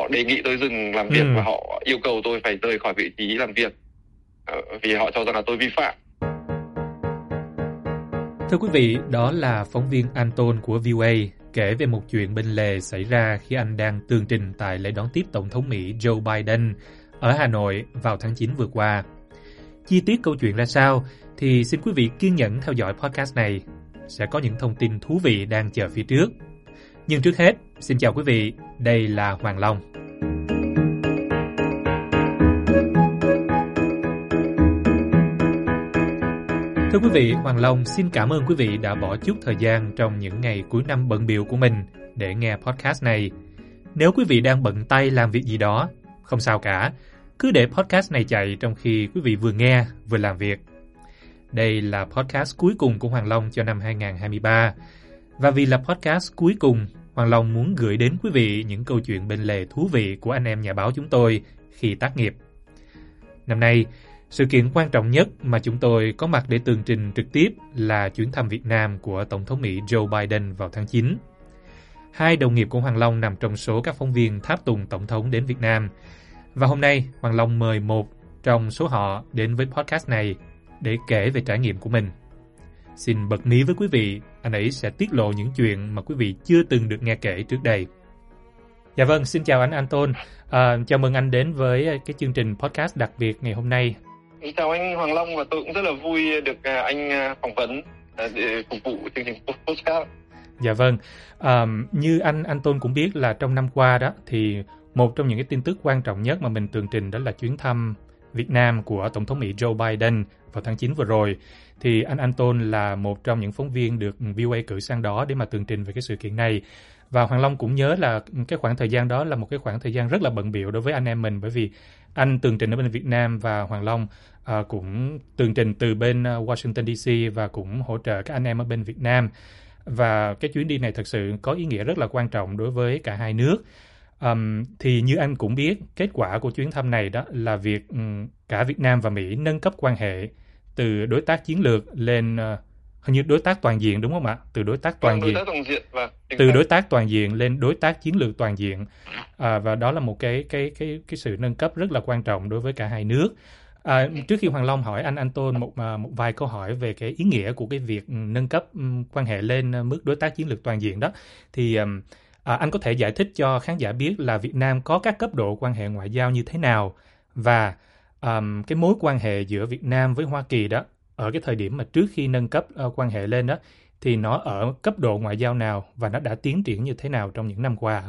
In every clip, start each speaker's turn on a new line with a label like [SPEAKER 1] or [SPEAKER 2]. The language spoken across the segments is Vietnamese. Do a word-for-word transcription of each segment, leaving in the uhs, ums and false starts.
[SPEAKER 1] họ đề nghị tôi dừng làm việc
[SPEAKER 2] ừ.
[SPEAKER 1] và họ yêu cầu tôi phải rời khỏi vị trí làm việc uh, vì họ cho rằng là tôi vi phạm.
[SPEAKER 2] Thưa quý vị, đó là phóng viên Anton của vê o a kể về một chuyện bên lề xảy ra khi anh đang tường trình tại lễ đón tiếp Tổng thống Mỹ Joe Biden ở Hà Nội vào tháng chín vừa qua. Chi tiết câu chuyện ra sao thì xin quý vị kiên nhẫn theo dõi podcast này. Sẽ có những thông tin thú vị đang chờ phía trước. Nhưng trước hết, xin chào quý vị, đây là Hoàng Long. Thưa quý vị, Hoàng Long xin cảm ơn quý vị đã bỏ chút thời gian trong những ngày cuối năm bận bịu của mình để nghe podcast này. Nếu quý vị đang bận tay làm việc gì đó, không sao cả, cứ để podcast này chạy trong khi quý vị vừa nghe, vừa làm việc. Đây là podcast cuối cùng của Hoàng Long cho năm hai không hai ba. Và vì là podcast cuối cùng, Hoàng Long muốn gửi đến quý vị những câu chuyện bên lề thú vị của anh em nhà báo chúng tôi khi tác nghiệp. Năm nay, sự kiện quan trọng nhất mà chúng tôi có mặt để tường trình trực tiếp là chuyến thăm Việt Nam của Tổng thống Mỹ Joe Biden vào tháng chín. Hai đồng nghiệp của Hoàng Long nằm trong số các phóng viên tháp tùng Tổng thống đến Việt Nam. Và hôm nay, Hoàng Long mời một trong số họ đến với podcast này để kể về trải nghiệm của mình. Xin bật mí với quý vị, anh ấy sẽ tiết lộ những chuyện mà quý vị chưa từng được nghe kể trước đây. Dạ vâng, xin chào anh Anton. À, chào mừng anh đến với cái chương trình podcast đặc biệt ngày hôm nay.
[SPEAKER 1] Chào anh Hoàng Long, và tôi cũng rất là vui được anh phỏng vấn để phục vụ chương trình podcast.
[SPEAKER 2] Dạ vâng, à, như anh Anton cũng biết là trong năm qua đó thì một trong những cái tin tức quan trọng nhất mà mình tường trình đó là chuyến thăm Việt Nam của Tổng thống Mỹ Joe Biden vào tháng chín vừa rồi. Thì anh Anton là một trong những phóng viên được vê o a cử sang đó để mà tường trình về cái sự kiện này. Và Hoàng Long cũng nhớ là cái khoảng thời gian đó là một cái khoảng thời gian rất là bận bịu đối với anh em mình, bởi vì anh tường trình ở bên Việt Nam và Hoàng Long à, cũng tường trình từ bên Washington đê xê và cũng hỗ trợ các anh em ở bên Việt Nam. Và cái chuyến đi này thật sự có ý nghĩa rất là quan trọng đối với cả hai nước. Um, thì như anh cũng biết, kết quả của chuyến thăm này đó là việc um, cả Việt Nam và Mỹ nâng cấp quan hệ từ đối tác chiến lược lên uh, hình như đối tác toàn diện, đúng không ạ? Từ đối tác toàn
[SPEAKER 1] đối
[SPEAKER 2] diện,
[SPEAKER 1] tác toàn diện và
[SPEAKER 2] từ đối tác toàn diện lên đối tác chiến lược toàn diện, à, và đó là một cái cái cái cái sự nâng cấp rất là quan trọng đối với cả hai nước. À, trước khi Hoàng Long hỏi anh Anton một một vài câu hỏi về cái ý nghĩa của cái việc nâng cấp um, quan hệ lên mức đối tác chiến lược toàn diện đó, thì um, À, anh có thể giải thích cho khán giả biết là Việt Nam có các cấp độ quan hệ ngoại giao như thế nào, và um, cái mối quan hệ giữa Việt Nam với Hoa Kỳ đó ở cái thời điểm mà trước khi nâng cấp uh, quan hệ lên đó thì nó ở cấp độ ngoại giao nào và nó đã tiến triển như thế nào trong những năm qua?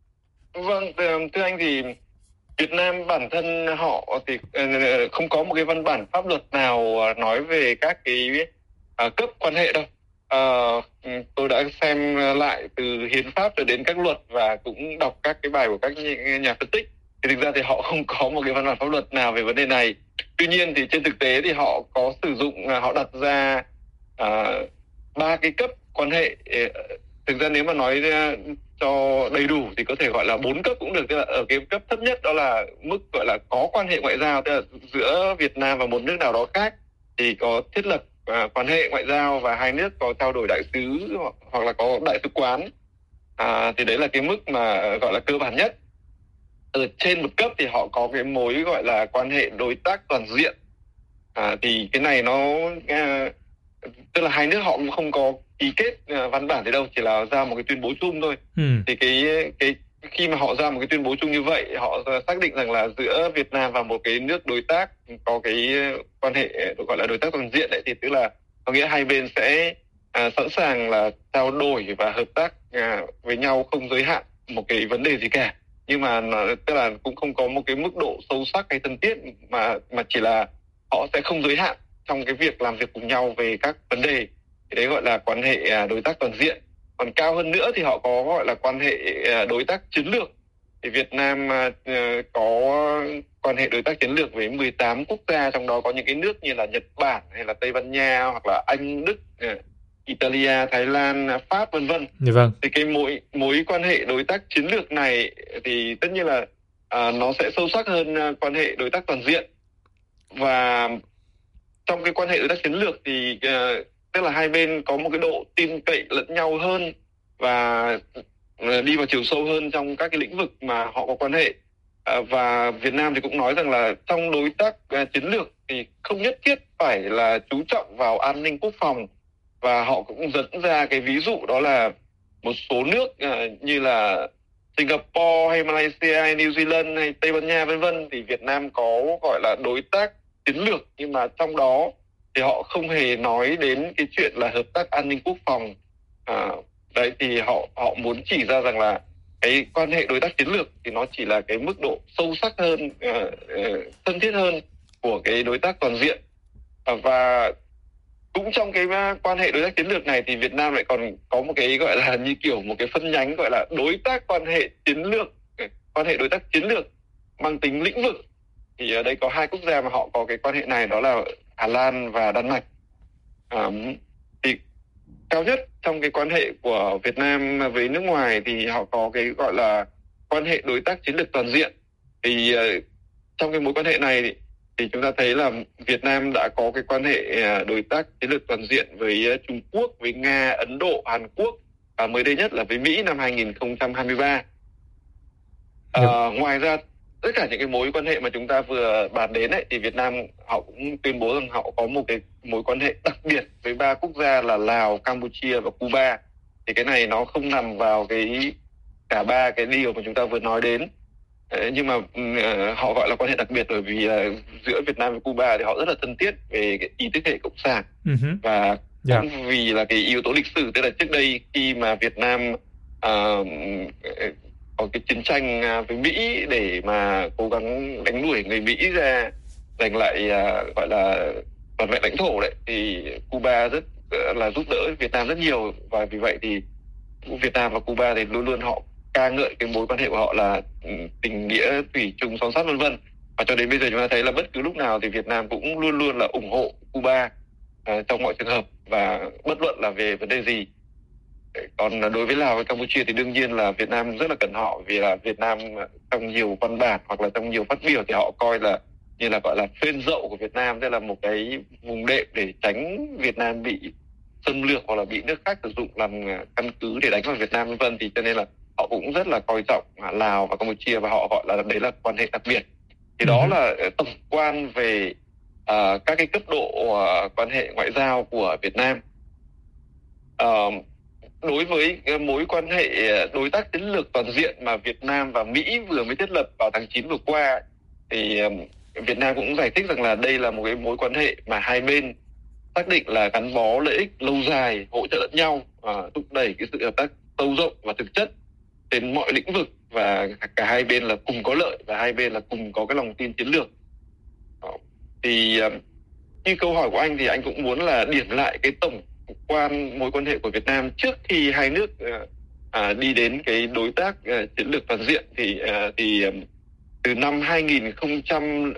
[SPEAKER 1] Vâng, thưa anh, thì Việt Nam bản thân họ thì không có một cái văn bản pháp luật nào nói về các cái uh, cấp quan hệ đâu. Uh, tôi đã xem lại từ hiến pháp cho đến các luật và cũng đọc các cái bài của các nhà phân tích, thì thực ra thì họ không có một cái văn bản pháp luật nào về vấn đề này. Tuy nhiên thì trên thực tế thì họ có sử dụng, họ đặt ra ba uh, cái cấp quan hệ. Thực ra nếu mà nói cho đầy đủ thì có thể gọi là bốn cấp cũng được. Tức là ở cái cấp thấp nhất đó là mức gọi là có quan hệ ngoại giao, tức là giữa Việt Nam và một nước nào đó khác thì có thiết lập À, quan hệ ngoại giao và hai nước có trao đổi đại sứ hoặc, hoặc là có đại sứ quán, à, thì đấy là cái mức mà gọi là cơ bản nhất. Ở trên một cấp thì họ có cái mối gọi là quan hệ đối tác toàn diện, à, thì cái này nó à, tức là hai nước họ cũng không có ký kết à, văn bản gì đâu, chỉ là ra một cái tuyên bố chung thôi.
[SPEAKER 2] ừ.
[SPEAKER 1] Thì cái cái khi mà họ ra một cái tuyên bố chung như vậy, họ xác định rằng là giữa Việt Nam và một cái nước đối tác có cái quan hệ gọi là đối tác toàn diện đấy, thì tức là có nghĩa hai bên sẽ à, sẵn sàng là trao đổi và hợp tác à, với nhau không giới hạn một cái vấn đề gì cả, nhưng mà nó, tức là cũng không có một cái mức độ sâu sắc hay thân thiết, mà mà chỉ là họ sẽ không giới hạn trong cái việc làm việc cùng nhau về các vấn đề. Thì đấy gọi là quan hệ à, đối tác toàn diện. Còn cao hơn nữa thì họ có gọi là quan hệ đối tác chiến lược. Thì Việt Nam uh, có quan hệ đối tác chiến lược với mười tám quốc gia, trong đó có những cái nước như là Nhật Bản hay là Tây Ban Nha hoặc là Anh, Đức, uh, Italia, Thái Lan, Pháp vân vân.
[SPEAKER 2] Dạ vâng.
[SPEAKER 1] Thì cái mối mối quan hệ đối tác chiến lược này thì tất nhiên là uh, nó sẽ sâu sắc hơn uh, quan hệ đối tác toàn diện. Và trong cái quan hệ đối tác chiến lược thì uh, tức là hai bên có một cái độ tin cậy lẫn nhau hơn, và đi vào chiều sâu hơn trong các cái lĩnh vực mà họ có quan hệ. À, và Việt Nam thì cũng nói rằng là trong đối tác uh, chiến lược thì không nhất thiết phải là chú trọng vào an ninh quốc phòng, và họ cũng dẫn ra cái ví dụ đó là một số nước uh, như là Singapore hay Malaysia hay New Zealand hay Tây Ban Nha vân vân, thì Việt Nam có gọi là đối tác chiến lược, nhưng mà trong đó thì họ không hề nói đến cái chuyện là hợp tác an ninh quốc phòng. À, đấy thì họ họ muốn chỉ ra rằng là cái quan hệ đối tác chiến lược thì nó chỉ là cái mức độ sâu sắc hơn, uh, uh, thân thiết hơn của cái đối tác toàn diện. Uh, và cũng trong cái quan hệ đối tác chiến lược này thì Việt Nam lại còn có một cái gọi là như kiểu một cái phân nhánh gọi là đối tác quan hệ chiến lược, quan hệ đối tác chiến lược mang tính lĩnh vực. Thì ở đây có hai quốc gia mà họ có cái quan hệ này, đó là Hà Lan và Đan Mạch. À, thì cao nhất trong cái quan hệ của Việt Nam với nước ngoài thì họ có cái gọi là quan hệ đối tác chiến lược toàn diện. Thì uh, trong cái mối quan hệ này thì, thì chúng ta thấy là Việt Nam đã có cái quan hệ đối tác chiến lược toàn diện với Trung Quốc, với Nga, Ấn Độ, Hàn Quốc, và mới đây nhất là với Mỹ năm hai nghìn không trăm hai mươi ba. À, ngoài ra tất cả những cái mối quan hệ mà chúng ta vừa bàn đến ấy, thì Việt Nam họ cũng tuyên bố rằng họ có một cái mối quan hệ đặc biệt với ba quốc gia là Lào, Campuchia và Cuba. Thì cái này nó không nằm vào cái cả ba cái điều mà chúng ta vừa nói đến. Nhưng mà uh, họ gọi là quan hệ đặc biệt bởi vì uh, giữa Việt Nam và Cuba thì họ rất là thân thiết về cái ý thức hệ cộng sản. Uh-huh. Và cũng yeah. vì là cái yếu tố lịch sử, tức là trước đây khi mà Việt Nam uh, có cái chiến tranh với Mỹ để mà cố gắng đánh đuổi người Mỹ ra, giành lại uh, gọi là toàn vẹn lãnh thổ đấy, thì Cuba rất uh, là giúp đỡ Việt Nam rất nhiều. Và vì vậy thì Việt Nam và Cuba thì luôn luôn họ ca ngợi cái mối quan hệ của họ là tình nghĩa thủy chung son sắt vân vân. Và cho đến bây giờ chúng ta thấy là bất cứ lúc nào thì Việt Nam cũng luôn luôn là ủng hộ Cuba uh, trong mọi trường hợp, và bất luận là về vấn đề gì. Còn đối với Lào và Campuchia thì đương nhiên là Việt Nam rất là cần họ, vì là Việt Nam trong nhiều văn bản hoặc là trong nhiều phát biểu thì họ coi là như là gọi là phên dậu của Việt Nam, tức là một cái vùng đệm để tránh Việt Nam bị xâm lược hoặc là bị nước khác sử dụng làm căn cứ để đánh vào Việt Nam vân vân. Thì cho nên là họ cũng rất là coi trọng Lào và Campuchia, và họ gọi là đấy là quan hệ đặc biệt. Thì đó là tổng quan về uh, các cái cấp độ uh, quan hệ ngoại giao của Việt Nam. Uh, đối với mối quan hệ đối tác chiến lược toàn diện mà Việt Nam và Mỹ vừa mới thiết lập vào tháng chín vừa qua, thì um, Việt Nam cũng giải thích rằng là đây là một cái mối quan hệ mà hai bên xác định là gắn bó lợi ích lâu dài, hỗ trợ lẫn nhau, uh, thúc đẩy cái sự hợp tác sâu rộng và thực chất trên mọi lĩnh vực, và cả hai bên là cùng có lợi và hai bên là cùng có cái lòng tin chiến lược. Uh, thì uh, như câu hỏi của anh thì anh cũng muốn là điểm lại cái tổng quan mối quan hệ của Việt Nam trước khi hai nước uh, uh, đi đến cái đối tác uh, chiến lược toàn diện. Thì uh, thì um, từ năm hai nghìn không trăm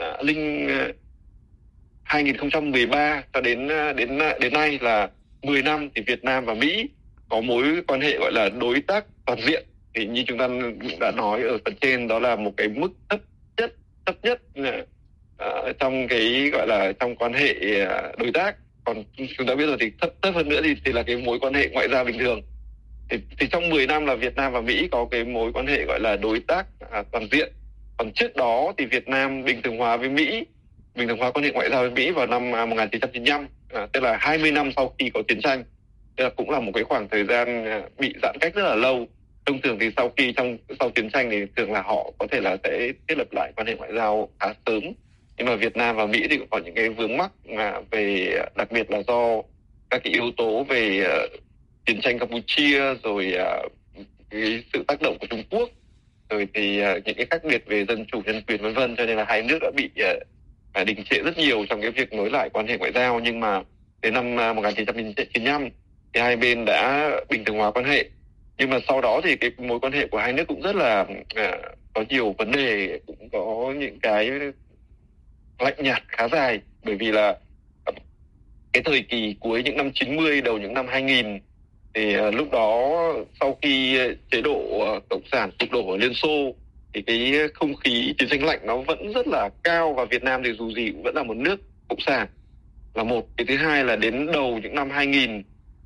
[SPEAKER 1] mười ba cho đến đến đến nay là mười năm, thì Việt Nam và Mỹ có mối quan hệ gọi là đối tác toàn diện. Thì như chúng ta đã nói ở phần trên, đó là một cái mức thấp nhất thấp nhất uh, trong cái gọi là trong quan hệ uh, đối tác. Còn chúng ta biết rồi thì thấp thấp hơn nữa thì, thì là cái mối quan hệ ngoại giao bình thường. Thì, thì trong mười năm là Việt Nam và Mỹ có cái mối quan hệ gọi là đối tác uh, toàn diện. Còn trước đó thì Việt Nam bình thường hóa với Mỹ, bình thường hóa quan hệ ngoại giao với Mỹ vào năm một nghìn chín trăm chín mươi lăm, à, tức là hai mươi năm sau khi có chiến tranh. Tức là cũng là một cái khoảng thời gian bị giãn cách rất là lâu. Thông thường thì sau khi trong sau chiến tranh thì thường là họ có thể là sẽ thiết lập lại quan hệ ngoại giao khá sớm. Nhưng mà Việt Nam và Mỹ thì cũng có những cái vướng mắc mà về, đặc biệt là do các cái yếu tố về uh, chiến tranh Campuchia, rồi uh, cái sự tác động của Trung Quốc, rồi thì uh, những cái khác biệt về dân chủ nhân quyền vân vân, cho nên là hai nước đã bị uh, đình trệ rất nhiều trong cái việc nối lại quan hệ ngoại giao. Nhưng mà đến năm uh, một nghìn chín trăm chín mươi lăm thì hai bên đã bình thường hóa quan hệ. Nhưng mà sau đó thì cái mối quan hệ của hai nước cũng rất là uh, có nhiều vấn đề, cũng có những cái lạnh nhạt khá dài, bởi vì là uh, cái thời kỳ cuối những năm chín mươi, đầu những năm hai nghìn thì uh, lúc đó sau khi chế độ uh, cộng sản sụp đổ ở Liên Xô thì cái không khí chiến tranh lạnh nó vẫn rất là cao, và Việt Nam thì dù gì cũng vẫn là một nước cộng sản là một. Cái thứ hai là đến đầu những năm hai nghìn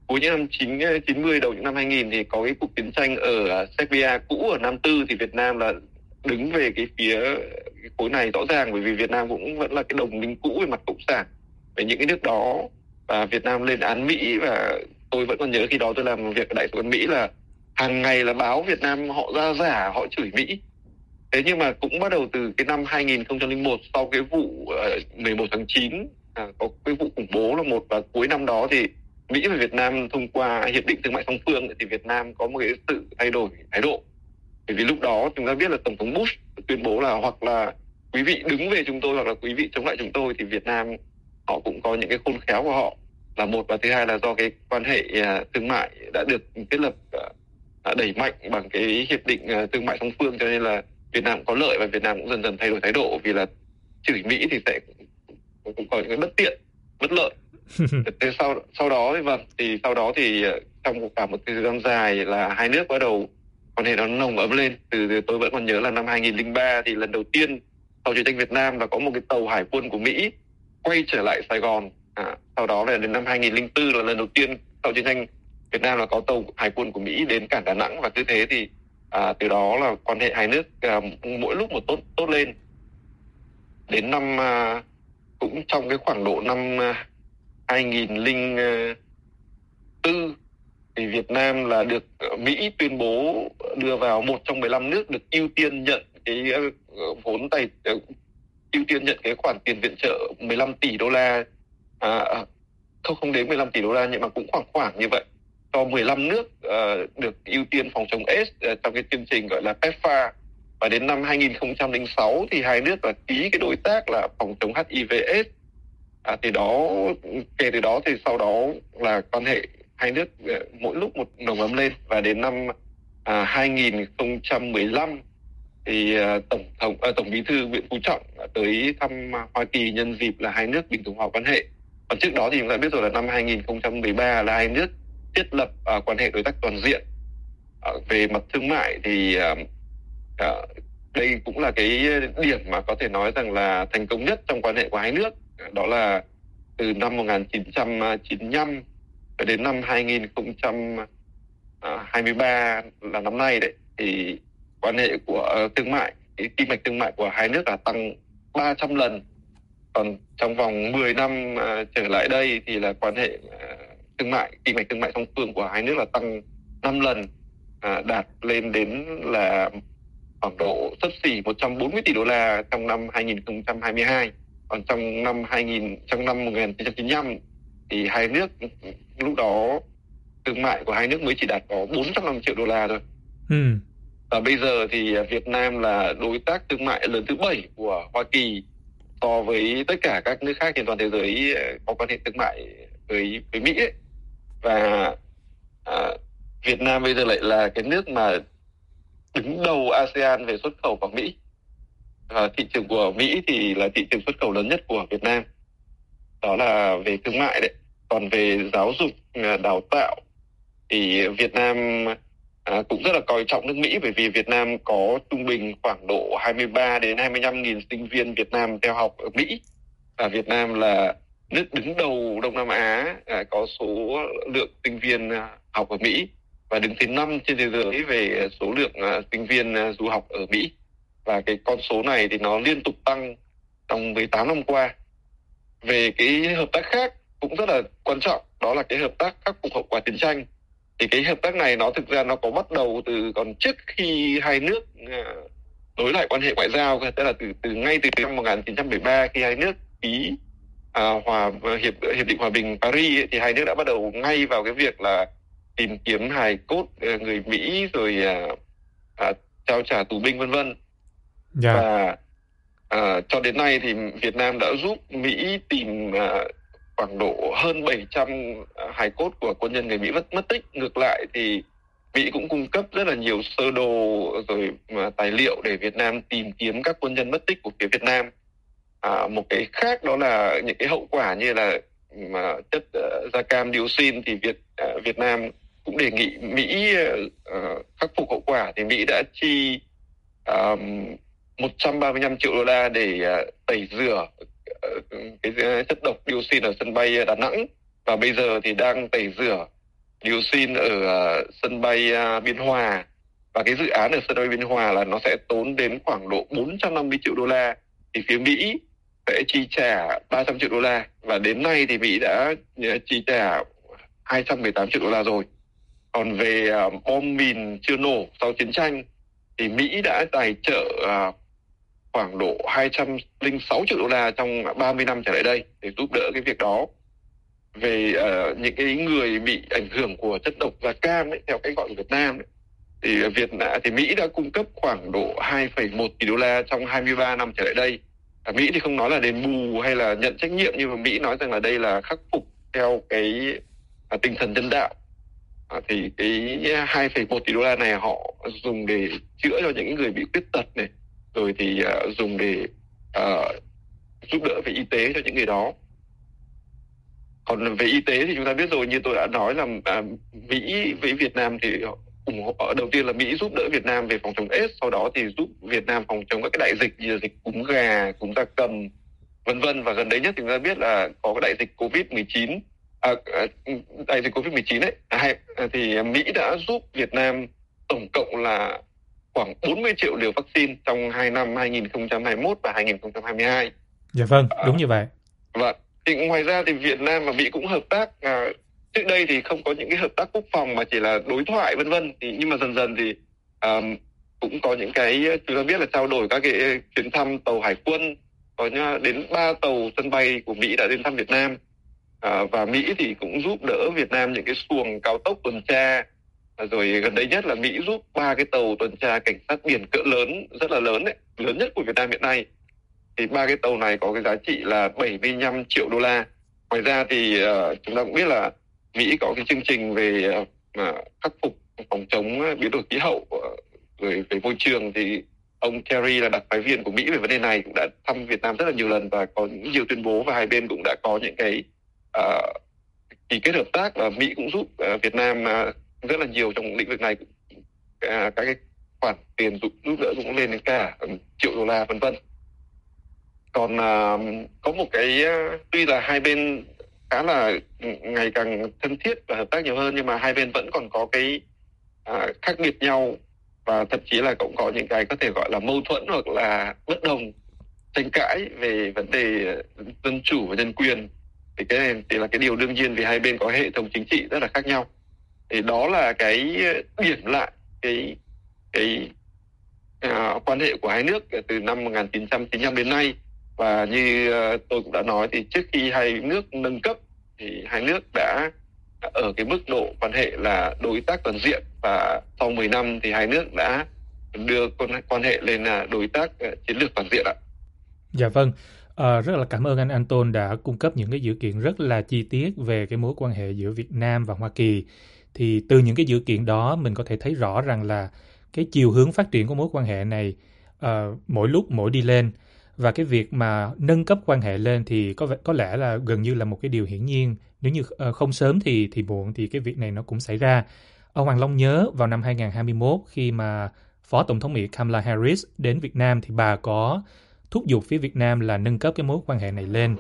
[SPEAKER 1] cuối những năm chín chín mươi đầu những năm hai nghìn thì có cái cuộc chiến tranh ở Serbia cũ ở Nam Tư, thì Việt Nam là đứng về cái phía cái khối này rõ ràng, bởi vì Việt Nam cũng vẫn là cái đồng minh cũ về mặt cộng sản về những cái nước đó, và Việt Nam lên án Mỹ. Và tôi vẫn còn nhớ khi đó tôi làm việc ở Đại sứ quán Mỹ là hàng ngày là báo Việt Nam họ ra giả, họ chửi Mỹ. Thế nhưng mà cũng bắt đầu từ cái năm hai nghìn không trăm lẻ một, sau cái vụ uh, mười một tháng chín, à, có cái vụ khủng bố là một, và cuối năm đó thì Mỹ và Việt Nam thông qua hiệp định thương mại song phương, thì Việt Nam có một cái sự thay đổi thái độ. Bởi vì lúc đó chúng ta biết là Tổng thống Bush tuyên bố là hoặc là quý vị đứng về chúng tôi hoặc là quý vị chống lại chúng tôi, thì Việt Nam họ cũng có những cái khôn khéo của họ là một, và thứ hai là do cái quan hệ uh, thương mại đã được thiết lập uh, đẩy mạnh bằng cái hiệp định uh, thương mại song phương, cho nên là Việt Nam cũng có lợi và Việt Nam cũng dần dần thay đổi thái độ, vì là chửi Mỹ thì sẽ cũng có những cái bất tiện, bất lợi. Thế sau sau đó thì vâng thì sau đó thì trong cả một thời gian dài là hai nước bắt đầu quan hệ nó nồng ấm lên. Từ, từ tôi vẫn còn nhớ là năm hai nghìn lẻ ba thì lần đầu tiên sau chiến tranh Việt Nam là có một cái tàu hải quân của Mỹ quay trở lại Sài Gòn. À, sau đó là đến năm hai nghìn lẻ bốn là lần đầu tiên sau chiến tranh Việt Nam là có tàu hải quân của Mỹ đến cảng Đà Nẵng, và cứ thế thì à, từ đó là quan hệ hai nước à, mỗi lúc một tốt tốt lên. Đến năm à, cũng trong cái khoảng độ năm à, hai nghìn lẻ bốn thì Việt Nam là được Mỹ tuyên bố đưa vào một trong mười lăm nước được ưu tiên nhận cái uh, vốn tài uh, ưu tiên nhận cái khoản tiền viện trợ mười lăm tỷ đô la, à, không không đến mười lăm tỷ đô la nhưng mà cũng khoảng khoảng như vậy, cho mười lăm nước uh, được ưu tiên phòng chống AIDS uh, trong cái chương trình gọi là PEPFAR. Và đến năm hai nghìn không trăm lẻ sáu thì hai nước là ký cái đối tác là phòng chống H I V AIDS. À, thì đó kể từ đó thì sau đó là quan hệ hai nước uh, mỗi lúc một nồng ấm lên, và đến năm uh, hai nghìn không trăm mười lăm thì uh, tổng thống uh, tổng bí thư Nguyễn Phú Trọng uh, tới thăm uh, Hoa Kỳ nhân dịp là hai nước bình thường hóa quan hệ. Còn trước đó thì chúng ta biết rồi là năm hai nghìn không trăm mười ba là hai nước thiết lập uh, quan hệ đối tác toàn diện. Uh, về mặt thương mại thì uh, uh, đây cũng là cái điểm mà có thể nói rằng là thành công nhất trong quan hệ của hai nước. Đó là từ năm một nghìn chín trăm chín mươi lăm đến năm hai nghìn không trăm hai mươi ba là năm nay đấy, thì quan hệ của uh, thương mại, cái kim ngạch thương mại của hai nước là tăng ba trăm lần. Còn trong vòng mười năm uh, trở lại đây thì là quan hệ uh, thương mại, kim ngạch thương mại song phương của hai nước là tăng năm lần, uh, đạt lên đến là khoảng độ xấp xỉ một trăm bốn mươi tỷ đô la trong năm hai nghìn không trăm hai mươi hai. Còn trong năm hai nghìn trong năm một nghìn chín trăm chín mươi lăm thì hai nước lúc đó thương mại của hai nước mới chỉ đạt có bốn trăm năm mươi triệu đô la thôi.
[SPEAKER 2] Ừ.
[SPEAKER 1] Và bây giờ thì Việt Nam là đối tác thương mại lớn thứ bảy của Hoa Kỳ so với tất cả các nước khác trên toàn thế giới có quan hệ thương mại với với Mỹ ấy. Và à, Việt Nam bây giờ lại là cái nước mà đứng đầu a sê an về xuất khẩu vào Mỹ. Và thị trường của Mỹ thì là thị trường xuất khẩu lớn nhất của Việt Nam. Đó là về thương mại đấy. Còn về giáo dục, đào tạo thì Việt Nam à, cũng rất là coi trọng nước Mỹ, bởi vì Việt Nam có trung bình khoảng độ hai mươi ba đến hai mươi lăm nghìn sinh viên Việt Nam theo học ở Mỹ. Và Việt Nam là nước đứng đầu Đông Nam Á à, có số lượng sinh viên à, học ở Mỹ, và đứng thứ năm trên thế giới về số lượng à, sinh viên à, du học ở Mỹ. Và cái con số này thì nó liên tục tăng trong mười tám năm qua. Về cái hợp tác khác cũng rất là quan trọng, đó là cái hợp tác khắc phục hậu quả chiến tranh. Thì cái hợp tác này nó thực ra nó có bắt đầu từ còn trước khi hai nước uh, nối lại quan hệ ngoại giao, tức là từ từ ngay từ năm một nghìn chín trăm bảy mươi ba khi hai nước ký uh, hòa hiệp hiệp định hòa bình Paris ấy, thì hai nước đã bắt đầu ngay vào cái việc là tìm kiếm hài cốt uh, người Mỹ, rồi uh, uh, trao trả tù binh vân vân.
[SPEAKER 2] Yeah.
[SPEAKER 1] Và uh, cho đến nay thì Việt Nam đã giúp Mỹ tìm uh, khoảng độ hơn bảy trăm hài cốt của quân nhân người Mỹ mất mất tích. Ngược lại thì Mỹ cũng cung cấp rất là nhiều sơ đồ rồi mà tài liệu để Việt Nam tìm kiếm các quân nhân mất tích của phía Việt Nam. À, một cái khác đó là những cái hậu quả như là mà chất uh, da cam dioxin thì Việt uh, Việt Nam cũng đề nghị Mỹ uh, khắc phục hậu quả. Thì Mỹ đã chi uh, một trăm ba mươi lăm triệu đô la để uh, tẩy rửa cái chất độc dioxin ở sân bay Đà Nẵng, và bây giờ thì đang tẩy rửa dioxin ở uh, sân bay uh, Biên Hòa. Và cái dự án ở sân bay Biên Hòa là nó sẽ tốn đến khoảng độ bốn trăm năm mươi triệu đô la, thì phía Mỹ sẽ chi trả ba trăm triệu đô la, và đến nay thì Mỹ đã chi trả hai trăm mười tám triệu đô la rồi. Còn về uh, bom mìn chưa nổ sau chiến tranh thì Mỹ đã tài trợ uh, khoảng độ hai trăm lẻ sáu triệu đô la trong ba mươi năm trở lại đây để giúp đỡ cái việc đó. Về uh, những cái người bị ảnh hưởng của chất độc da cam ấy, theo cách gọi của Việt Nam ấy, thì Việt Nam thì Mỹ đã cung cấp khoảng độ hai phẩy một tỷ đô la trong hai mươi ba năm trở lại đây. À, Mỹ thì không nói là đền bù hay là nhận trách nhiệm, nhưng mà Mỹ nói rằng là đây là khắc phục theo cái à, tinh thần nhân đạo. À, thì cái hai phẩy một tỷ đô la này họ dùng để chữa cho những người bị khuyết tật này, rồi thì uh, dùng để uh, giúp đỡ về y tế cho những người đó. Còn về y tế thì chúng ta biết rồi, như tôi đã nói là uh, Mỹ với Việt Nam thì ủng hộ, đầu tiên là Mỹ giúp đỡ Việt Nam về phòng chống AIDS, sau đó thì giúp Việt Nam phòng chống các cái đại dịch như là dịch cúm gà, cúm gia cầm, vân vân. Và gần đấy nhất thì chúng ta biết là có cái đại dịch covid mười chín, à, đại dịch covid mười chín ấy, hay, thì Mỹ đã giúp Việt Nam tổng cộng là khoảng bốn mươi triệu liều vaccine trong hai năm hai nghìn không trăm hai mươi mốt và hai nghìn không trăm hai mươi hai.
[SPEAKER 2] Dạ vâng, đúng như vậy.
[SPEAKER 1] Và thì ngoài ra thì Việt Nam và Mỹ cũng hợp tác. À, trước đây thì không có những cái hợp tác quốc phòng mà chỉ là đối thoại vân vân. Thì nhưng mà dần dần thì um, cũng có những cái chúng ta biết là trao đổi các cái chuyến thăm tàu hải quân, có nhá, đến ba tàu sân bay của Mỹ đã đến thăm Việt Nam. À, và Mỹ thì cũng giúp đỡ Việt Nam những cái xuồng cao tốc tuần tra. À, rồi gần đây nhất là Mỹ giúp ba cái tàu tuần tra cảnh sát biển cỡ lớn, rất là lớn đấy, lớn nhất của Việt Nam hiện nay. Thì ba cái tàu này có cái giá trị là bảy mươi lăm triệu đô la. Ngoài ra thì uh, chúng ta cũng biết là Mỹ có cái chương trình về uh, khắc phục phòng chống biến đổi khí hậu, uh, rồi về môi trường, thì ông Kerry là đặc phái viên của Mỹ về vấn đề này cũng đã thăm Việt Nam rất là nhiều lần và có những nhiều tuyên bố, và hai bên cũng đã có những cái uh, ký kết hợp tác, và Mỹ cũng giúp uh, Việt Nam uh, rất là nhiều trong lĩnh vực này. Uh, các cái khoản tiền giúp, giúp đỡ cũng lên đến cả um, triệu đô la vân vân. Còn uh, có một cái uh, tuy là hai bên khá là ngày càng thân thiết và hợp tác nhiều hơn, nhưng mà hai bên vẫn còn có cái uh, khác biệt nhau, và thậm chí là cũng có những cái có thể gọi là mâu thuẫn hoặc là bất đồng, tranh cãi về vấn đề dân chủ và nhân quyền. Thì cái này thì là cái điều đương nhiên vì hai bên có hệ thống chính trị rất là khác nhau. Thì đó là cái điểm lại cái cái uh, quan hệ của hai nước từ năm một nghìn chín trăm chín mươi lăm đến nay. Và như uh, tôi cũng đã nói thì trước khi hai nước nâng cấp thì hai nước đã ở cái mức độ quan hệ là đối tác toàn diện, và sau mười năm thì hai nước đã đưa quan hệ lên là đối tác uh, chiến lược toàn diện ạ.
[SPEAKER 2] Dạ vâng, à, rất là cảm ơn anh Anton đã cung cấp những cái dữ kiện rất là chi tiết về cái mối quan hệ giữa Việt Nam và Hoa Kỳ. Thì từ những cái dữ kiện đó mình có thể thấy rõ rằng là cái chiều hướng phát triển của mối quan hệ này uh, mỗi lúc mỗi đi lên, và cái việc mà nâng cấp quan hệ lên thì có vẻ, có lẽ là gần như là một cái điều hiển nhiên. Nếu như uh, không sớm thì thì muộn thì cái việc này nó cũng xảy ra. Ông Hoàng Long nhớ vào năm hai nghìn không trăm hai mươi mốt khi mà Phó Tổng thống Mỹ Kamala Harris đến Việt Nam thì bà có thúc giục phía Việt Nam là nâng cấp cái mối quan hệ này lên.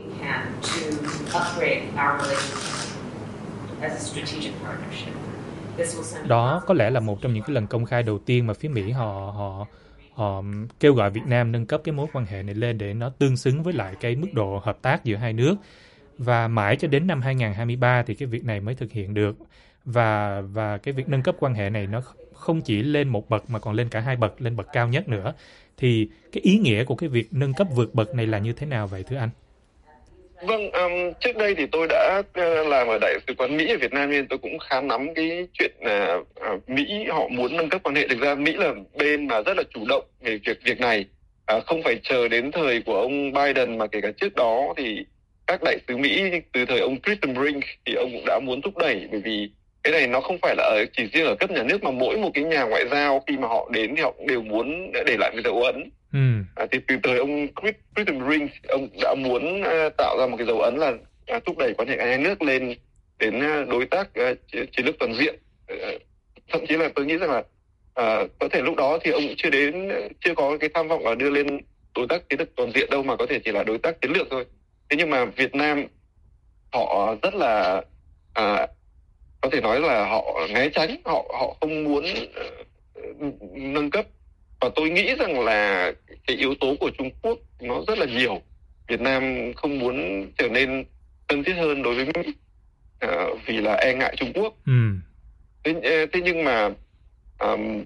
[SPEAKER 2] Đó có lẽ là một trong những cái lần công khai đầu tiên mà phía Mỹ họ họ họ kêu gọi Việt Nam nâng cấp cái mối quan hệ này lên để nó tương xứng với lại cái mức độ hợp tác giữa hai nước. Và mãi cho đến năm hai nghìn không trăm hai mươi ba thì cái việc này mới thực hiện được. Và và cái việc nâng cấp quan hệ này nó không chỉ lên một bậc mà còn lên cả hai bậc, lên bậc cao nhất nữa. Thì cái ý nghĩa của cái việc nâng cấp vượt bậc này là như thế nào vậy thưa anh?
[SPEAKER 1] Vâng, um, trước đây thì tôi đã uh, làm ở Đại sứ quán Mỹ ở Việt Nam nên tôi cũng khá nắm cái chuyện uh, uh, Mỹ họ muốn nâng cấp quan hệ. Thực ra Mỹ là bên mà rất là chủ động về việc việc này, uh, không phải chờ đến thời của ông Biden mà kể cả trước đó thì các đại sứ Mỹ từ thời ông Kristen Brink thì ông cũng đã muốn thúc đẩy, bởi vì cái này nó không phải là ở, chỉ riêng ở cấp nhà nước mà mỗi một cái nhà ngoại giao khi mà họ đến thì họ cũng đều muốn để lại cái dấu ấn. Ừ. À, thì từ thời ông Kristen Brink ông đã muốn uh, tạo ra một cái dấu ấn là uh, thúc đẩy quan hệ hai nước lên đến uh, đối tác uh, chiến lược toàn diện. Uh, thậm chí là tôi nghĩ rằng là uh, có thể lúc đó thì ông cũng chưa đến chưa có cái tham vọng là đưa lên đối tác chiến lược toàn diện đâu, mà có thể chỉ là đối tác chiến lược thôi. Thế nhưng mà Việt Nam họ rất là uh, có thể nói là họ né tránh, họ họ không muốn uh, nâng cấp. Và tôi nghĩ rằng là cái yếu tố của Trung Quốc nó rất là nhiều. Việt Nam không muốn trở nên thân thiết hơn đối với Mỹ uh, vì là e ngại Trung Quốc.
[SPEAKER 2] Ừ.
[SPEAKER 1] Thế, thế nhưng mà um,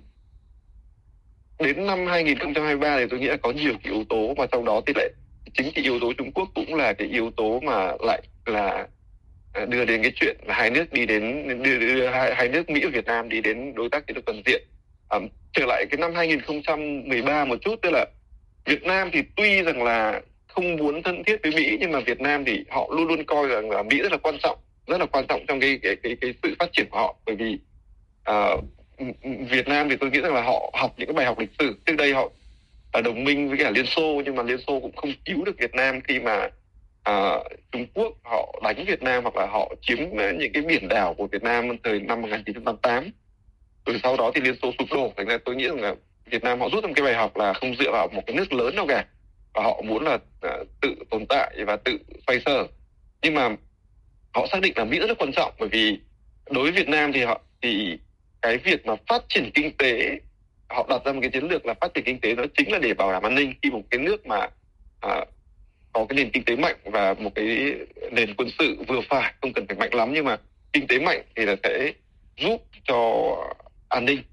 [SPEAKER 1] đến năm hai nghìn không trăm hai mươi ba thì tôi nghĩ là có nhiều cái yếu tố, mà trong đó thì lại chính cái yếu tố Trung Quốc cũng là cái yếu tố mà lại là đưa đến cái chuyện là hai nước đi đến đưa, đưa hai, hai nước Mỹ và Việt Nam đi đến đối tác chiến lược toàn diện. À, trở lại cái năm hai nghìn không trăm mười ba một chút, tức là Việt Nam thì tuy rằng là không muốn thân thiết với Mỹ, nhưng mà Việt Nam thì họ luôn luôn coi rằng là Mỹ rất là quan trọng, rất là quan trọng trong cái cái cái, cái sự phát triển của họ. Bởi vì uh, Việt Nam thì tôi nghĩ rằng là họ học những cái bài học lịch sử. Trước đây họ là đồng minh với cả Liên Xô, nhưng mà Liên Xô cũng không cứu được Việt Nam khi mà uh, Trung Quốc họ đánh Việt Nam, hoặc là họ chiếm những cái biển đảo của Việt Nam thời năm một nghìn chín trăm tám mươi tám. Từ sau đó thì Liên Xô sụp đổ. Thành ra tôi nghĩ rằng là Việt Nam họ rút ra một cái bài học là không dựa vào một cái nước lớn nào cả, và họ muốn là uh, tự tồn tại và tự xoay sở. Nhưng mà họ xác định là Mỹ rất là quan trọng, bởi vì đối với Việt Nam thì họ thì cái việc mà phát triển kinh tế, họ đặt ra một cái chiến lược là phát triển kinh tế, nó chính là để bảo đảm an ninh. Khi một cái nước mà uh, có cái nền kinh tế mạnh và một cái nền quân sự vừa phải, không cần phải mạnh lắm, nhưng mà kinh tế mạnh thì là sẽ giúp cho an ninh.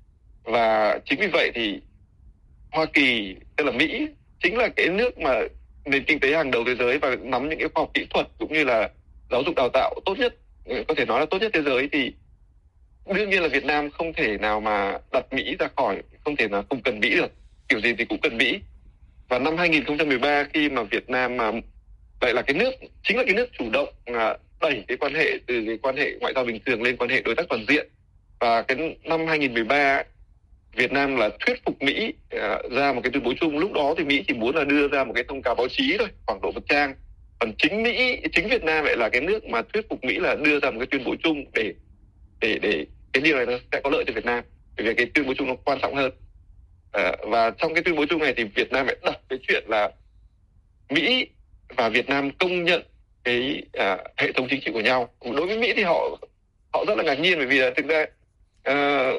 [SPEAKER 1] Và chính vì vậy thì Hoa Kỳ, tức là Mỹ, chính là cái nước mà nền kinh tế hàng đầu thế giới và nắm những cái khoa học kỹ thuật cũng như là giáo dục đào tạo tốt nhất, có thể nói là tốt nhất thế giới, thì đương nhiên là Việt Nam không thể nào mà đặt Mỹ ra khỏi, không thể nào không cần Mỹ được, kiểu gì thì cũng cần Mỹ. Và năm hai nghìn không trăm mười ba khi mà Việt Nam mà lại là cái nước, chính là cái nước chủ động à, đẩy cái quan hệ từ cái quan hệ ngoại giao bình thường lên quan hệ đối tác toàn diện. Và cái năm hai nghìn không trăm mười ba Việt Nam là thuyết phục Mỹ à, ra một cái tuyên bố chung. Lúc đó thì Mỹ chỉ muốn là đưa ra một cái thông cáo báo chí thôi, khoảng độ một trang. Còn chính Mỹ, chính Việt Nam lại là cái nước mà thuyết phục Mỹ là đưa ra một cái tuyên bố chung để để để cái điều này nó sẽ có lợi cho Việt Nam, bởi vì cái tuyên bố chung nó quan trọng hơn. À, và trong cái tuyên bố chung này thì Việt Nam lại đặt cái chuyện là Mỹ và Việt Nam công nhận cái à, hệ thống chính trị của nhau. Đối với Mỹ thì họ họ rất là ngạc nhiên, bởi vì là thực ra à,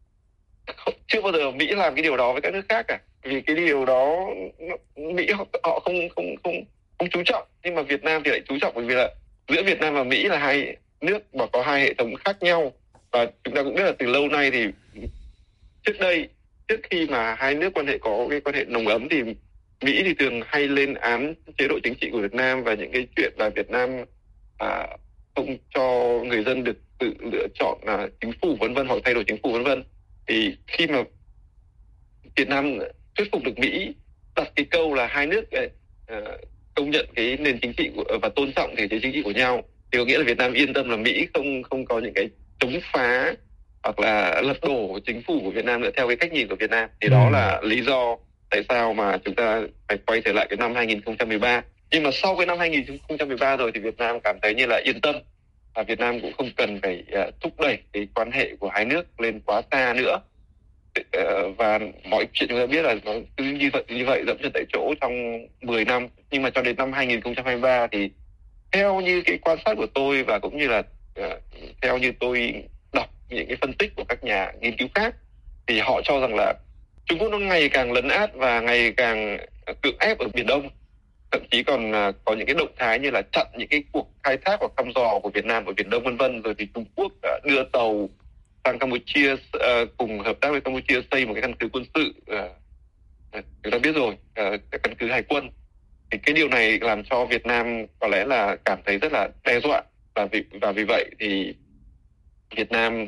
[SPEAKER 1] chưa bao giờ Mỹ làm cái điều đó với các nước khác cả. Vì cái điều đó Mỹ họ, họ không không không không chú trọng, nhưng mà Việt Nam thì lại chú trọng, bởi vì là giữa Việt Nam và Mỹ là hai nước mà có hai hệ thống khác nhau. Và chúng ta cũng biết là từ lâu nay thì trước đây, trước khi mà hai nước quan hệ có cái quan hệ nồng ấm thì Mỹ thì thường hay lên án chế độ chính trị của Việt Nam và những cái chuyện là Việt Nam à, không cho người dân được tự lựa chọn là chính phủ vân vân, hoặc thay đổi chính phủ vân vân. Thì khi mà Việt Nam thuyết phục được Mỹ đặt cái câu là hai nước uh, công nhận cái nền chính trị của, và tôn trọng thể chế chính trị của nhau, thì có nghĩa là Việt Nam yên tâm là Mỹ không không có những cái chống phá hoặc là lật đổ chính phủ của Việt Nam nữa theo cái cách nhìn của Việt Nam. Thì ừ. đó là lý do tại sao mà chúng ta phải quay trở lại cái năm hai nghìn không trăm mười ba. Nhưng mà sau cái năm hai nghìn không trăm mười ba rồi thì Việt Nam cảm thấy như là yên tâm, và Việt Nam cũng không cần phải uh, thúc đẩy cái quan hệ của hai nước lên quá xa nữa. Uh, và mọi chuyện chúng ta biết là nó cứ như vậy như vậy dẫm chân tại chỗ trong mười năm. Nhưng mà cho đến năm hai nghìn không trăm hai mươi ba thì theo như cái quan sát của tôi, và cũng như là uh, theo như tôi đọc những cái phân tích của các nhà nghiên cứu khác, thì họ cho rằng là Trung Quốc nó ngày càng lấn át và ngày càng cưỡng ép ở Biển Đông, thậm chí còn uh, có những cái động thái như là chặn những cái cuộc khai thác hoặc thăm dò của Việt Nam ở Biển Đông vân vân. Rồi thì Trung Quốc đã đưa tàu sang Campuchia, uh, cùng hợp tác với Campuchia xây một cái căn cứ quân sự, uh, chúng ta biết rồi, uh, căn cứ hải quân. Thì cái điều này làm cho Việt Nam có lẽ là cảm thấy rất là đe dọa, và vì và vì vậy thì Việt Nam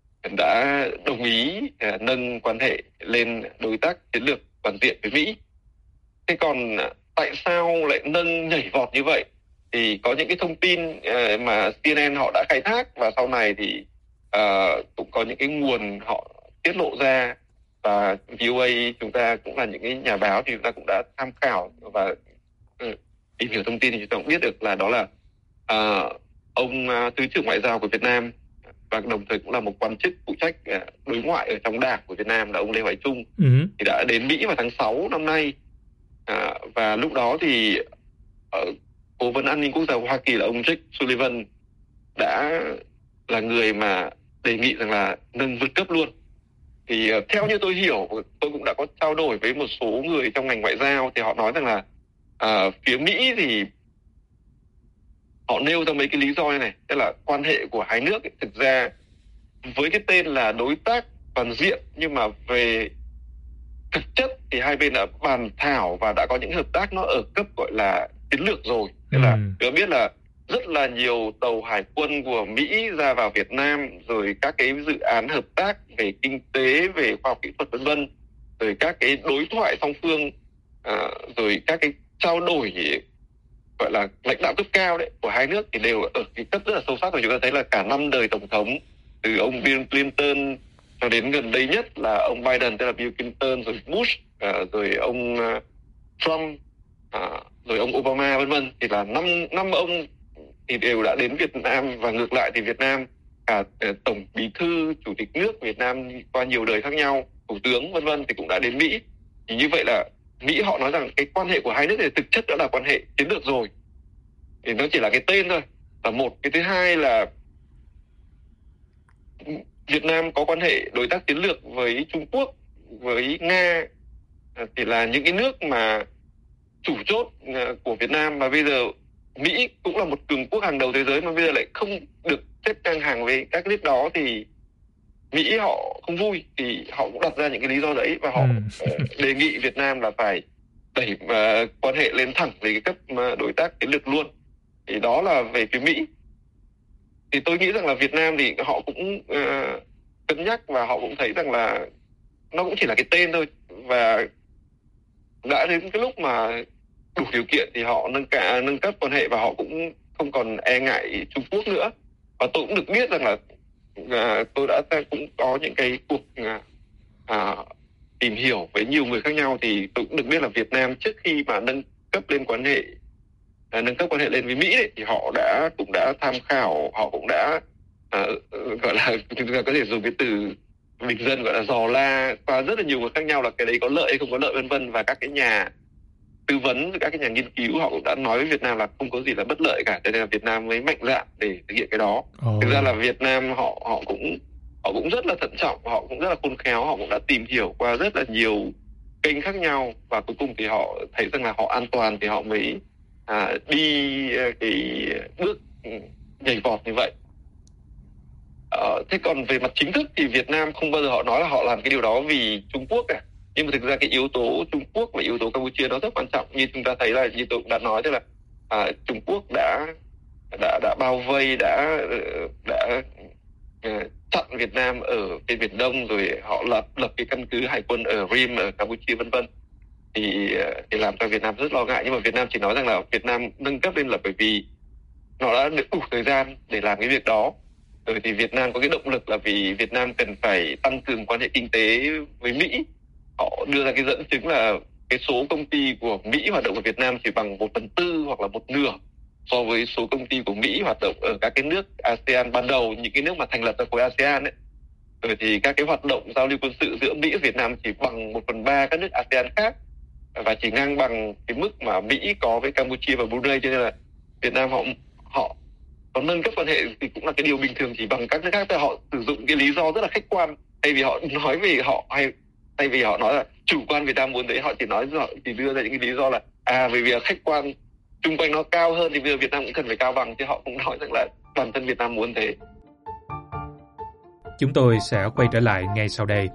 [SPEAKER 1] đã đồng ý uh, nâng quan hệ lên đối tác chiến lược toàn diện với Mỹ. Thế còn uh, tại sao lại nâng nhảy vọt như vậy? Thì có những cái thông tin uh, mà xê en en họ đã khai thác, và sau này thì uh, cũng có những cái nguồn họ tiết lộ ra, và vê o a chúng ta cũng là những cái nhà báo thì chúng ta cũng đã tham khảo và uh, tìm hiểu thông tin, thì chúng ta cũng biết được là đó là uh, ông uh, Thứ trưởng Ngoại giao của Việt Nam, và đồng thời cũng là một quan chức phụ trách uh, đối ngoại ở trong Đảng của Việt Nam, là ông Lê Hoài Trung, uh-huh. thì đã đến Mỹ vào tháng sáu năm nay. Uh, và lúc đó thì uh, Cố vấn An ninh Quốc gia của Hoa Kỳ là ông Jake Sullivan đã là người mà đề nghị rằng là nâng vượt cấp luôn. Thì uh, theo như tôi hiểu, tôi cũng đã có trao đổi với một số người trong ngành ngoại giao, thì họ nói rằng là uh, phía Mỹ thì họ nêu ra mấy cái lý do như này, tức là quan hệ của hai nước ấy, thực ra với cái tên là đối tác toàn diện, nhưng mà về thực chất thì hai bên đã bàn thảo và đã có những hợp tác nó ở cấp gọi là chiến lược rồi. Tức là tôi biết là rất là nhiều tàu hải quân của Mỹ ra vào Việt Nam, rồi các cái dự án hợp tác về kinh tế, về khoa học kỹ thuật vân vân, rồi các cái đối thoại song phương, à, rồi các cái trao đổi gọi là lãnh đạo cấp cao đấy của hai nước thì đều ở cái cấp rất là sâu sắc. Rồi chúng ta thấy là cả năm đời tổng thống, từ ông Bill Clinton cho đến gần đây nhất là ông Biden, tức là Bill Clinton, rồi Bush, à, rồi ông uh, Trump, à, rồi ông Obama vân vân, thì là năm năm ông thì đều đã đến Việt Nam, và ngược lại thì Việt Nam cả uh, tổng bí thư, chủ tịch nước Việt Nam qua nhiều đời khác nhau, thủ tướng vân vân thì cũng đã đến Mỹ. Thì như vậy là Mỹ họ nói rằng cái quan hệ của hai nước thì thực chất đã là quan hệ chiến lược rồi, thì nó chỉ là cái tên thôi là một. Cái thứ hai là Việt Nam có quan hệ đối tác chiến lược với Trung Quốc, với Nga, thì là những cái nước mà chủ chốt của Việt Nam, mà bây giờ Mỹ cũng là một cường quốc hàng đầu thế giới mà bây giờ lại không được xếp ngang hàng với các nước đó, thì Mỹ họ không vui, thì họ cũng đặt ra những cái lý do đấy, và họ ừ. đề nghị Việt Nam là phải đẩy uh, quan hệ lên thẳng về cái cấp uh, đối tác chiến lược luôn. Thì đó là về phía Mỹ. Thì tôi nghĩ rằng là Việt Nam thì họ cũng uh, cân nhắc, và họ cũng thấy rằng là nó cũng chỉ là cái tên thôi, và đã đến cái lúc mà đủ điều kiện thì họ nâng cả nâng cấp quan hệ, và họ cũng không còn e ngại Trung Quốc nữa. Và tôi cũng được biết rằng là À, tôi đã cũng có những cái cuộc à, à, tìm hiểu với nhiều người khác nhau, thì tôi cũng được biết là Việt Nam trước khi mà nâng cấp lên quan hệ à, nâng cấp quan hệ lên với Mỹ ấy, thì họ đã cũng đã tham khảo, họ cũng đã à, gọi là chúng ta có thể dùng cái từ bình dân gọi là dò la qua rất là nhiều người khác nhau, là cái đấy có lợi hay không có lợi vân vân, và các cái nhà tư vấn, các cái nhà nghiên cứu họ cũng đã nói với Việt Nam là không có gì là bất lợi cả, cho nên là Việt Nam mới mạnh dạn để thực hiện cái đó. Oh. Thực ra là Việt Nam họ họ cũng họ cũng rất là thận trọng, họ cũng rất là khôn khéo, họ cũng đã tìm hiểu qua rất là nhiều kênh khác nhau, và cuối cùng thì họ thấy rằng là họ an toàn thì họ mới à, đi cái bước nhảy vọt như vậy. Ờ, thế còn về mặt chính thức thì Việt Nam không bao giờ họ nói là họ làm cái điều đó vì Trung Quốc cả. Nhưng mà thực ra cái yếu tố Trung Quốc và yếu tố Campuchia nó rất quan trọng, như chúng ta thấy là như tôi cũng đã nói, tức là à, Trung Quốc đã đã đã bao vây, đã đã uh, chặn Việt Nam ở trên Biển Đông, rồi họ lập lập cái căn cứ hải quân ở Rim ở Campuchia vân vân, thì thì làm cho Việt Nam rất lo ngại. Nhưng mà Việt Nam chỉ nói rằng là Việt Nam nâng cấp lên là bởi vì nó đã được đủ thời gian để làm cái việc đó. Rồi thì Việt Nam có cái động lực là vì Việt Nam cần phải tăng cường quan hệ kinh tế với Mỹ. Họ đưa ra cái dẫn chứng là cái số công ty của Mỹ hoạt động ở Việt Nam chỉ bằng một phần tư hoặc là một nửa so với số công ty của Mỹ hoạt động ở các cái nước a sê an ban đầu, những cái nước mà thành lập ra khối a sê an ấy. Rồi thì các cái hoạt động giao lưu quân sự giữa Mỹ và Việt Nam chỉ bằng một phần ba các nước a sê an khác, và chỉ ngang bằng cái mức mà Mỹ có với Campuchia và Brunei. Cho nên là Việt Nam họ họ có nâng cấp quan hệ thì cũng là cái điều bình thường, chỉ bằng các nước khác. Thì họ sử dụng cái lý do rất là khách quan, thay vì họ nói về họ hay thay vì họ nói là chủ quan Việt Nam muốn thế, họ chỉ nói họ chỉ đưa ra những cái lý do là à vì việc khách quan chung quanh nó cao hơn thì bây giờ Việt Nam cũng cần phải cao bằng, chứ họ cũng nói rằng là bản thân Việt Nam muốn thế.
[SPEAKER 2] Chúng tôi sẽ quay trở lại ngay sau đây.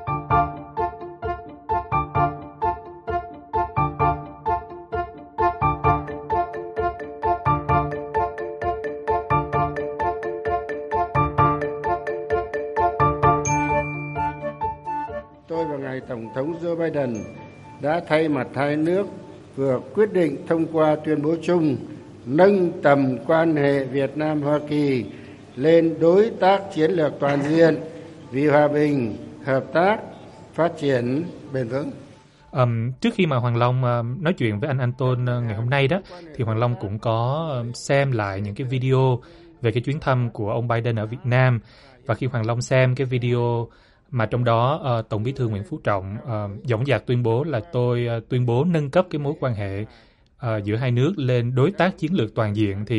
[SPEAKER 3] Tôi và ngài Tổng thống Joe Biden đã thay mặt hai nước vừa quyết định thông qua tuyên bố chung nâng tầm quan hệ Việt Nam-Hoa Kỳ lên đối tác chiến lược toàn diện vì hòa bình, hợp tác, phát triển bền vững.
[SPEAKER 2] Um, trước khi mà Hoàng Long uh, nói chuyện với anh Anton uh, ngày hôm nay đó, thì Hoàng Long cũng có uh, xem lại những cái video về cái chuyến thăm của ông Biden ở Việt Nam. Và khi Hoàng Long xem cái video mà trong đó uh, Tổng Bí thư Nguyễn Phú Trọng uh, dõng dạc tuyên bố là tôi uh, tuyên bố nâng cấp cái mối quan hệ uh, giữa hai nước lên đối tác chiến lược toàn diện, thì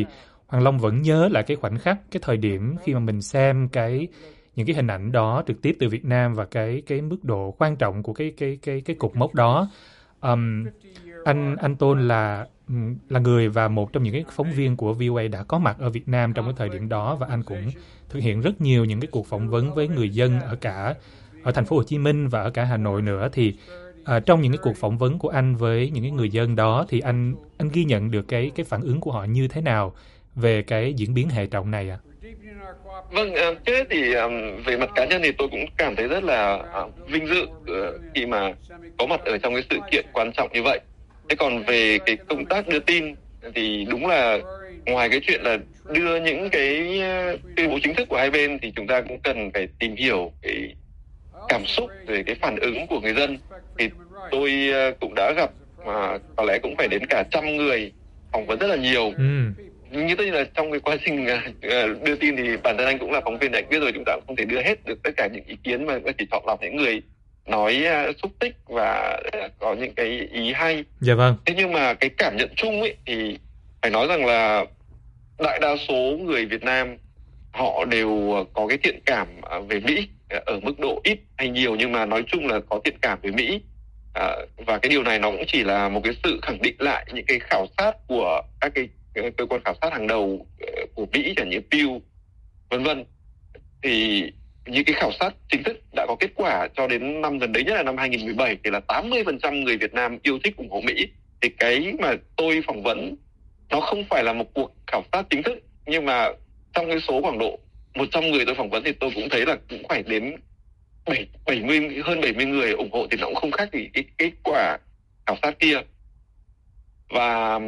[SPEAKER 2] Hoàng Long vẫn nhớ lại cái khoảnh khắc, cái thời điểm khi mà mình xem cái những cái hình ảnh đó trực tiếp từ Việt Nam và cái cái mức độ quan trọng của cái cái cái cái cột mốc đó. Um, anh anh Tôn là là người và một trong những cái phóng viên của vê o a đã có mặt ở Việt Nam trong cái thời điểm đó, và anh cũng thực hiện rất nhiều những cái cuộc phỏng vấn với người dân ở cả ở thành phố Hồ Chí Minh và ở cả Hà Nội nữa. Thì à, trong những cái cuộc phỏng vấn của anh với những cái người dân đó thì anh anh ghi nhận được cái cái phản ứng của họ như thế nào về cái diễn biến hệ trọng này ạ? À?
[SPEAKER 1] Vâng, uh, trước thì um, về mặt cá nhân thì tôi cũng cảm thấy rất là uh, vinh dự uh, khi mà có mặt ở trong cái sự kiện quan trọng như vậy. Thế còn về cái công tác đưa tin thì đúng là ngoài cái chuyện là đưa những cái uh, tuyên bố chính thức của hai bên thì chúng ta cũng cần phải tìm hiểu cái cảm xúc về cái phản ứng của người dân. Thì tôi uh, cũng đã gặp mà uh, có lẽ cũng phải đến cả trăm người, phỏng vấn rất là nhiều.
[SPEAKER 2] Ừ.
[SPEAKER 1] Như tất nhiên là trong cái quá trình uh, đưa tin thì bản thân anh cũng là phóng viên, anh biết rồi, chúng ta cũng không thể đưa hết được tất cả những ý kiến, mà chỉ chọn lọc những người nói uh, xúc tích và uh, có những cái ý hay.
[SPEAKER 2] Dạ vâng.
[SPEAKER 1] Thế nhưng mà cái cảm nhận chung ấy thì phải nói rằng là đại đa số người Việt Nam họ đều có cái thiện cảm về Mỹ, ở mức độ ít hay nhiều nhưng mà nói chung là có thiện cảm về Mỹ. À, và cái điều này nó cũng chỉ là một cái sự khẳng định lại những cái khảo sát của các cái cơ quan khảo sát hàng đầu của Mỹ, chẳng như Pew vân vân. Thì những cái khảo sát chính thức đã có kết quả cho đến năm gần đấy, nhất là năm hai không một bảy, thì là tám mươi phần trăm người Việt Nam yêu thích ủng hộ Mỹ. Thì cái mà tôi phỏng vấn nó không phải là một cuộc khảo sát chính thức, nhưng mà trong cái số khoảng độ một trăm người tôi phỏng vấn thì tôi cũng thấy là cũng phải đến bảy mươi, hơn bảy mươi người ủng hộ, thì nó cũng không khác gì cái kết quả khảo sát kia. Và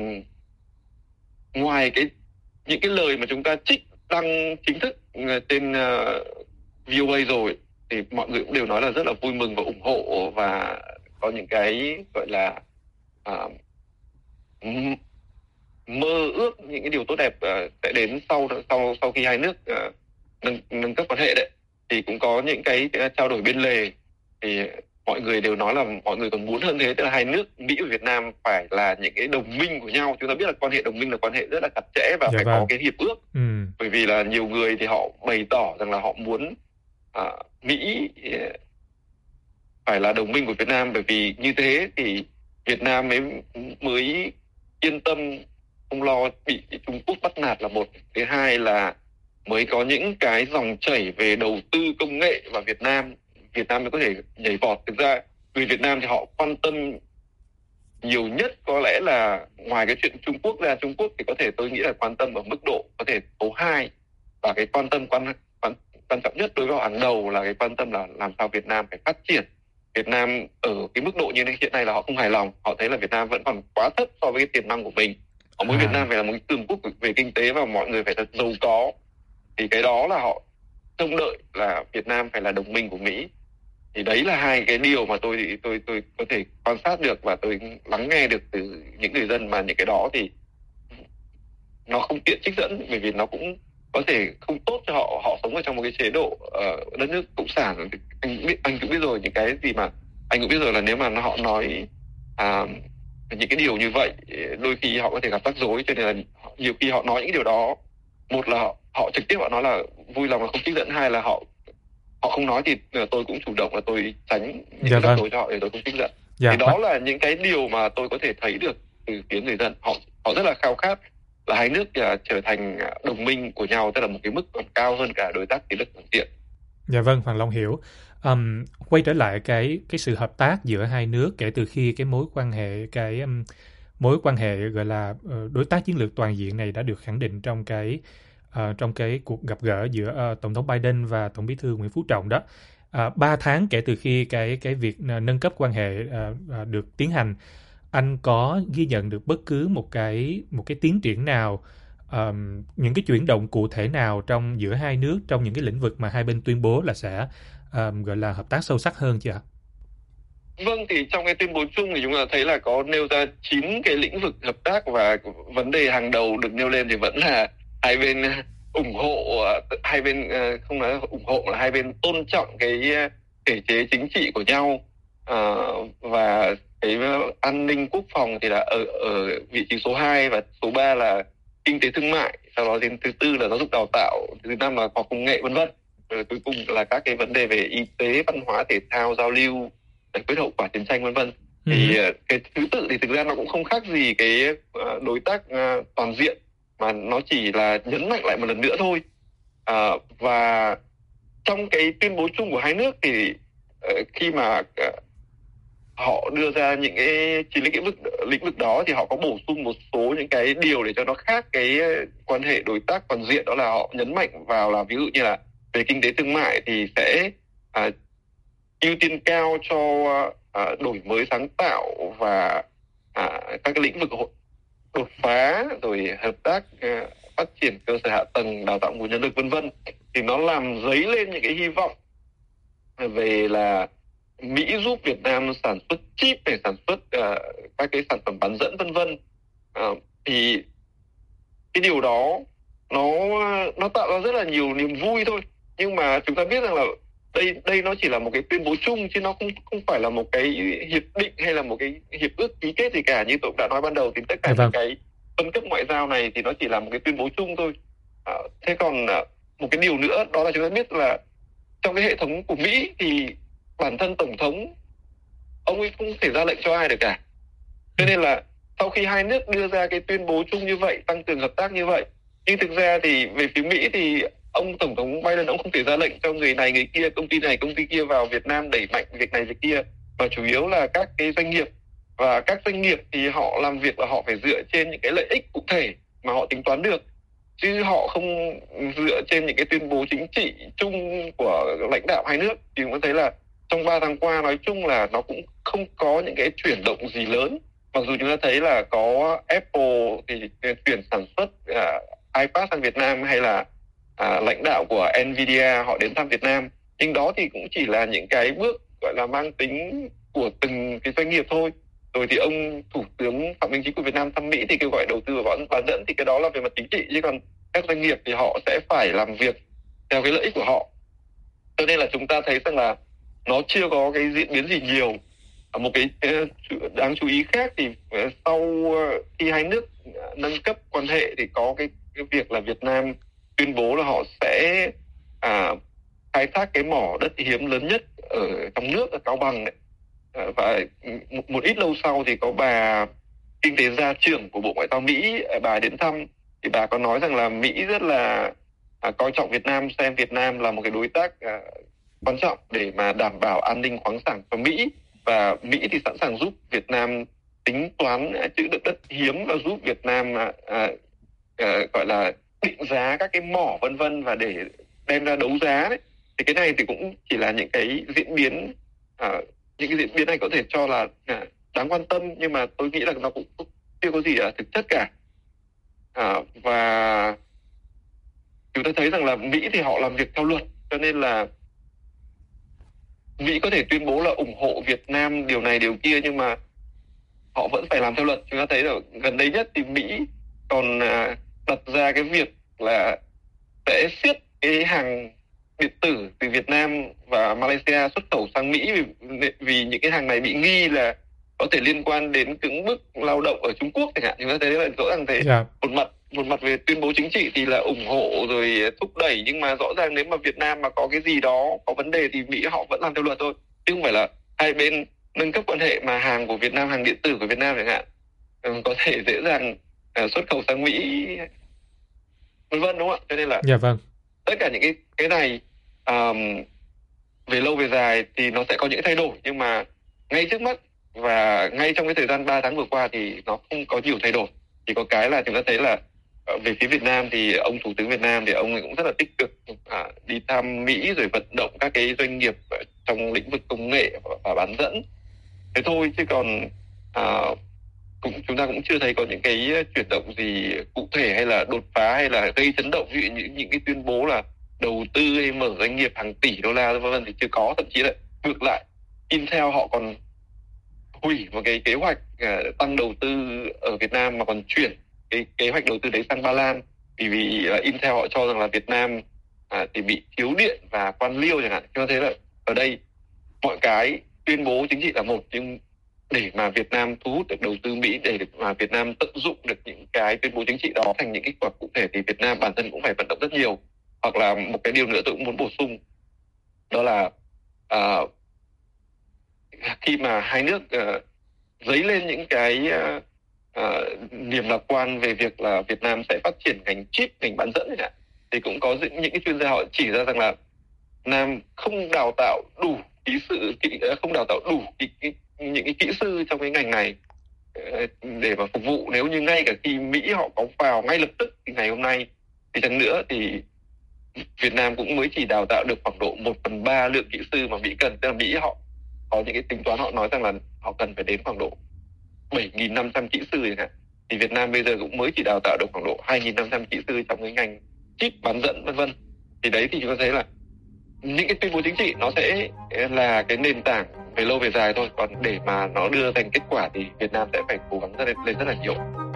[SPEAKER 1] ngoài cái những cái lời mà chúng ta trích đăng chính thức trên uh, vê o a rồi thì mọi người cũng đều nói là rất là vui mừng và ủng hộ, và có những cái gọi là uh, mơ ước những cái điều tốt đẹp uh, sẽ đến sau sau sau khi hai nước uh, nâng, nâng cấp quan hệ đấy. Thì cũng có những cái trao đổi bên lề, thì mọi người đều nói là mọi người còn muốn hơn thế, tức là hai nước Mỹ và Việt Nam phải là những cái đồng minh của nhau. Chúng ta biết là quan hệ đồng minh là quan hệ rất là chặt chẽ và
[SPEAKER 2] dạ
[SPEAKER 1] phải
[SPEAKER 2] vâng.
[SPEAKER 1] có cái hiệp ước.
[SPEAKER 2] Ừ.
[SPEAKER 1] Bởi vì là nhiều người thì họ bày tỏ rằng là họ muốn uh, Mỹ phải là đồng minh của Việt Nam, bởi vì như thế thì Việt Nam mới mới yên tâm, không lo bị Trung Quốc bắt nạt là một. Thứ hai là mới có những cái dòng chảy về đầu tư công nghệ vào Việt Nam, Việt Nam mới có thể nhảy vọt. Thực ra người Việt Nam thì họ quan tâm nhiều nhất có lẽ là ngoài cái chuyện Trung Quốc ra, Trung Quốc thì có thể tôi nghĩ là quan tâm ở mức độ có thể số hai, và cái quan tâm quan, quan, quan trọng nhất đối với họ hàng đầu là cái quan tâm là làm sao Việt Nam phải phát triển. Việt Nam ở cái mức độ như hiện nay là họ không hài lòng, họ thấy là Việt Nam vẫn còn quá thấp so với cái tiềm năng của mình. Họ muốn à. Việt Nam phải là một cường quốc về kinh tế và mọi người phải thật giàu có. Thì cái đó là họ trông đợi là Việt Nam phải là đồng minh của Mỹ. Thì đấy là hai cái điều mà tôi tôi tôi có thể quan sát được và tôi lắng nghe được từ những người dân, mà những cái đó thì nó không tiện trích dẫn, bởi vì nó cũng có thể không tốt cho họ. Họ sống ở trong một cái chế độ uh, đất nước cộng sản. Anh biết, anh cũng biết rồi, những cái gì mà anh cũng biết rồi là nếu mà họ nói uh, những cái điều như vậy, đôi khi họ có thể gặp rắc rối. Cho nên là nhiều khi họ nói những điều đó, một là họ, họ trực tiếp họ nói là vui lòng là không trích dẫn, hai là họ họ không nói thì tôi cũng chủ động là tôi tránh những
[SPEAKER 2] dạ
[SPEAKER 1] rắc rối cho họ để tôi không trích dẫn.
[SPEAKER 2] Dạ.
[SPEAKER 1] Thì đó là những cái điều mà tôi có thể thấy được từ phía người dân. Họ họ rất là khao khát là hai nước uh, trở thành đồng minh của nhau, tức là một cái mức còn cao hơn cả đối tác chiến lược toàn diện.
[SPEAKER 2] Dạ vâng, Hoàng Long hiểu. Um, quay trở lại cái cái sự hợp tác giữa hai nước kể từ khi cái mối quan hệ cái um, mối quan hệ gọi là uh, đối tác chiến lược toàn diện này đã được khẳng định trong cái uh, trong cái cuộc gặp gỡ giữa uh, Tổng thống Biden và Tổng Bí thư Nguyễn Phú Trọng đó. Uh, ba tháng kể từ khi cái cái việc uh, nâng cấp quan hệ uh, uh, được tiến hành, anh có ghi nhận được bất cứ một cái một cái tiến triển nào, um, những cái chuyển động cụ thể nào trong giữa hai nước trong những cái lĩnh vực mà hai bên tuyên bố là sẽ um, gọi là hợp tác sâu sắc hơn chưa ạ?
[SPEAKER 1] Vâng, thì trong cái tuyên bố chung thì chúng ta thấy là có nêu ra chín cái lĩnh vực hợp tác, và vấn đề hàng đầu được nêu lên thì vẫn là hai bên ủng hộ, hai bên không nói ủng hộ là hai bên tôn trọng cái thể chế chính trị của nhau, uh, và cái an ninh quốc phòng thì là ở ở vị trí số hai, và số ba là kinh tế thương mại sau đó đến thứ tư là giáo dục đào tạo, thứ năm là khoa học công nghệ vân vân, rồi cuối cùng là các cái vấn đề về y tế, văn hóa, thể thao, giao lưu, giải quyết hậu quả chiến tranh vân vân. Ừ. Thì cái thứ tự thì thực ra nó cũng không khác gì cái đối tác toàn diện, mà nó chỉ là nhấn mạnh lại một lần nữa thôi. À, và trong cái tuyên bố chung của hai nước thì uh, khi mà uh, họ đưa ra những cái chỉ lĩnh vực lĩnh vực đó thì họ có bổ sung một số những cái điều để cho nó khác cái quan hệ đối tác toàn diện, đó là họ nhấn mạnh vào là ví dụ như là về kinh tế thương mại thì sẽ uh, ưu tiên cao cho uh, đổi mới sáng tạo và uh, các cái lĩnh vực đột phá, rồi hợp tác uh, phát triển cơ sở hạ tầng, đào tạo nguồn nhân lực vân vân. Thì nó làm dấy lên những cái hy vọng về là Mỹ giúp Việt Nam sản xuất chip để sản xuất uh, các cái sản phẩm bán dẫn vân vân. Uh, thì cái điều đó nó nó tạo ra rất là nhiều niềm vui thôi, nhưng mà chúng ta biết rằng là đây đây nó chỉ là một cái tuyên bố chung chứ nó không không phải là một cái hiệp định hay là một cái hiệp ước ký kết gì cả. Như tôi đã nói ban đầu thì tất cả những cái phân cấp ngoại giao này thì nó chỉ là một cái tuyên bố chung thôi. À, thế còn à, một cái điều nữa đó là chúng ta biết là trong cái hệ thống của Mỹ thì bản thân tổng thống ông ấy không thể ra lệnh cho ai được cả. Cho nên là sau khi hai nước đưa ra cái tuyên bố chung như vậy, tăng cường hợp tác như vậy, nhưng thực ra thì về phía Mỹ thì ông tổng thống Biden ông không thể ra lệnh cho người này người kia, công ty này công ty kia vào Việt Nam đẩy mạnh việc này việc kia, mà chủ yếu là các cái doanh nghiệp, và các doanh nghiệp thì họ làm việc là họ phải dựa trên những cái lợi ích cụ thể mà họ tính toán được, chứ họ không dựa trên những cái tuyên bố chính trị chung của lãnh đạo hai nước. Thì chúng ta thấy là trong ba tháng qua nói chung là nó cũng không có những cái chuyển động gì lớn, mặc dù chúng ta thấy là có Apple thì chuyển sản xuất uh, iPad sang Việt Nam, hay là uh, lãnh đạo của Nvidia họ đến thăm Việt Nam, nhưng đó thì cũng chỉ là những cái bước gọi là mang tính của từng cái doanh nghiệp thôi. Rồi thì ông Thủ tướng Phạm Minh Chính của Việt Nam thăm Mỹ thì kêu gọi đầu tư và bán dẫn, thì cái đó là về mặt chính trị, chứ còn các doanh nghiệp thì họ sẽ phải làm việc theo cái lợi ích của họ. Cho nên là chúng ta thấy rằng là nó chưa có cái diễn biến gì nhiều. Một cái đáng chú ý khác thì sau khi hai nước nâng cấp quan hệ thì có cái, cái việc là Việt Nam tuyên bố là họ sẽ à, khai thác cái mỏ đất hiếm lớn nhất ở trong nước, ở Cao Bằng đấy. Và một, một ít lâu sau thì có bà kinh tế gia trưởng của Bộ Ngoại giao Mỹ, bà đến thăm, thì bà có nói rằng là Mỹ rất là à, coi trọng Việt Nam, xem Việt Nam là một cái đối tác à, quan trọng để mà đảm bảo an ninh khoáng sản cho Mỹ, và Mỹ thì sẵn sàng giúp Việt Nam tính toán chữ đất đất hiếm, và giúp Việt Nam à, à, à, gọi là định giá các cái mỏ vân vân và để đem ra đấu giá đấy. Thì cái này thì cũng chỉ là những cái diễn biến à, những cái diễn biến này có thể cho là à, đáng quan tâm, nhưng mà tôi nghĩ là nó cũng chưa có gì là thực chất cả. À, và chúng ta thấy rằng là Mỹ thì họ làm việc theo luật, cho nên là Mỹ có thể tuyên bố là ủng hộ Việt Nam điều này điều kia, nhưng mà họ vẫn phải làm theo luật. Chúng ta thấy là gần đây nhất thì Mỹ còn à, đặt ra cái việc là sẽ siết cái hàng điện tử từ Việt Nam và Malaysia xuất khẩu sang Mỹ, vì, vì những cái hàng này bị nghi là có thể liên quan đến cưỡng bức lao động ở Trung Quốc chẳng hạn. Chúng ta thấy là rõ ràng thế. Yeah. Một mặt một mặt về tuyên bố chính trị thì là ủng hộ rồi thúc đẩy, nhưng mà rõ ràng nếu mà Việt Nam mà có cái gì đó có vấn đề thì Mỹ họ vẫn làm theo luật thôi, chứ không phải là hai bên nâng cấp quan hệ mà hàng của Việt Nam, hàng điện tử của Việt Nam chẳng hạn, có thể dễ dàng xuất khẩu sang Mỹ vân vân, đúng không ạ? Cho nên là
[SPEAKER 2] dạ vâng,
[SPEAKER 1] tất cả những cái cái này um, về lâu về dài thì nó sẽ có những thay đổi, nhưng mà ngay trước mắt và ngay trong cái thời gian ba tháng vừa qua thì nó không có nhiều thay đổi. Chỉ có cái là chúng ta thấy là về phía Việt Nam thì ông Thủ tướng Việt Nam thì ông ấy cũng rất là tích cực à, đi thăm Mỹ rồi vận động các cái doanh nghiệp trong lĩnh vực công nghệ và bán dẫn. Thế thôi, chứ còn à, cũng chúng ta cũng chưa thấy có những cái chuyển động gì cụ thể hay là đột phá hay là gây chấn động, ví dụ những, những cái tuyên bố là đầu tư hay mở doanh nghiệp hàng tỷ đô la vân vân thì chưa có. Thậm chí là ngược lại, Intel họ còn hủy một cái kế hoạch uh, tăng đầu tư ở Việt Nam mà còn chuyển cái kế hoạch đầu tư đấy sang Ba Lan, vì vì uh, Intel họ cho rằng là Việt Nam uh, thì bị thiếu điện và quan liêu chẳng hạn. Cho thế là ở đây mọi cái tuyên bố chính trị là một, nhưng để mà Việt Nam thu hút được đầu tư Mỹ, để mà Việt Nam tận dụng được những cái cái tuyên bố chính trị đó thành những kết quả cụ thể thì Việt Nam bản thân cũng phải vận động rất nhiều. Hoặc là một cái điều nữa tôi cũng muốn bổ sung, đó là uh, khi mà hai nước uh, dấy lên những cái uh, uh, niềm lạc quan về việc là Việt Nam sẽ phát triển ngành chip, ngành bán dẫn này, thì cũng có những, những cái chuyên gia họ chỉ ra rằng là Nam không đào tạo đủ kỹ sư, kỹ, không đào tạo đủ kỹ, kỹ, những cái kỹ sư trong cái ngành này để mà phục vụ. Nếu như ngay cả khi Mỹ họ có vào ngay lập tức thì ngày hôm nay thì chăng nữa thì Việt Nam cũng mới chỉ đào tạo được khoảng độ một phần ba lượng kỹ sư mà Mỹ cần. Tức là Mỹ họ có những cái tính toán, họ nói rằng là họ cần phải đến khoảng độ bảy nghìn năm trăm kỹ sư chẳng hạn, thì Việt Nam bây giờ cũng mới chỉ đào tạo được khoảng độ hai nghìn năm trăm kỹ sư trong cái ngành chip bán dẫn vân vân. Thì đấy thì chúng ta thấy là những cái tuyên bố chính trị nó sẽ là cái nền tảng về lâu về dài thôi, còn để mà nó đưa thành kết quả thì Việt Nam sẽ phải cố gắng lên, lên rất là nhiều.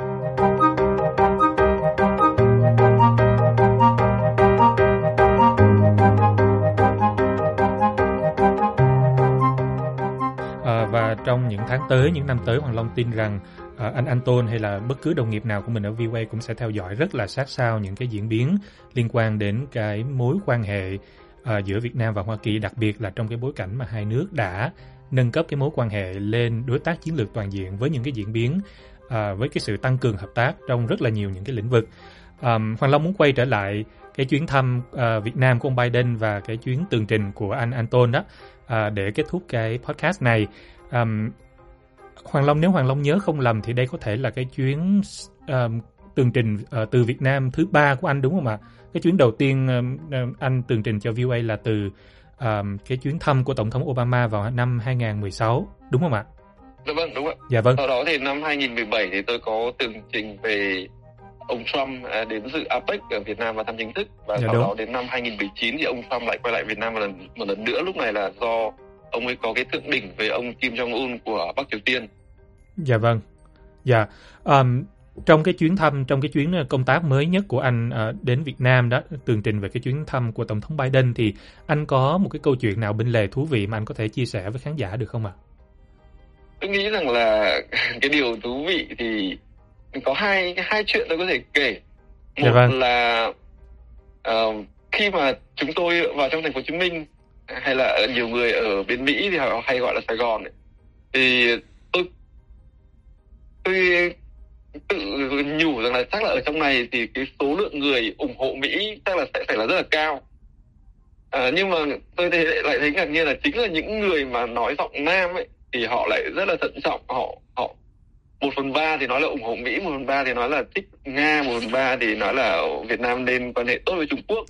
[SPEAKER 2] À, và trong những tháng tới, những năm tới, Hoàng Long tin rằng à, anh Anton hay là bất cứ đồng nghiệp nào của mình ở vê o a cũng sẽ theo dõi rất là sát sao những cái diễn biến liên quan đến cái mối quan hệ à, giữa Việt Nam và Hoa Kỳ, đặc biệt là trong cái bối cảnh mà hai nước đã nâng cấp cái mối quan hệ lên đối tác chiến lược toàn diện với những cái diễn biến à, với cái sự tăng cường hợp tác trong rất là nhiều những cái lĩnh vực. À, Hoàng Long muốn quay trở lại cái chuyến thăm à, Việt Nam của ông Biden và cái chuyến tường trình của anh Anton đó à, để kết thúc cái podcast này. À, Hoàng Long, nếu Hoàng Long nhớ không lầm thì đây có thể là cái chuyến uh, tường trình uh, từ Việt Nam thứ ba của anh, đúng không ạ? Cái chuyến đầu tiên uh, anh tường trình cho vê o a là từ uh, cái chuyến thăm của Tổng thống Obama vào năm hai không một sáu, đúng không ạ?
[SPEAKER 1] Dạ vâng, đúng ạ.
[SPEAKER 2] Dạ vâng.
[SPEAKER 1] Sau đó thì năm hai không một bảy thì tôi có tường trình về ông Trump đến dự a pếch ở Việt Nam và thăm chính thức. Và dạ sau đúng. Đó đến năm hai không một chín thì ông Trump lại quay lại Việt Nam một lần, một lần nữa. Lúc này là do ông ấy có cái thượng đỉnh với ông Kim Jong-un của Bắc Triều Tiên.
[SPEAKER 2] Dạ vâng. Dạ. Um, trong cái chuyến thăm, trong cái chuyến công tác mới nhất của anh uh, đến Việt Nam đó, tường trình về cái chuyến thăm của Tổng thống Biden, thì anh có một cái câu chuyện nào bên lề thú vị mà anh có thể chia sẻ với khán giả được không ạ?
[SPEAKER 1] Tôi nghĩ rằng là cái điều thú vị thì có hai hai chuyện tôi có thể kể. Một dạ vâng. là uh, khi mà chúng tôi vào trong thành phố Hồ Chí Minh, hay là nhiều người ở bên Mỹ thì họ hay gọi là Sài Gòn ấy, thì tôi tôi tự nhủ rằng là chắc là ở trong này thì cái số lượng người ủng hộ Mỹ chắc là sẽ phải là rất là cao. À, nhưng mà tôi thấy, lại thấy ngạc nhiên là chính là những người mà nói giọng Nam ấy thì họ lại rất là thận trọng. Họ họ một phần ba thì nói là ủng hộ Mỹ, một phần ba thì nói là thích Nga, một phần ba thì nói là Việt Nam nên quan hệ tốt với Trung Quốc.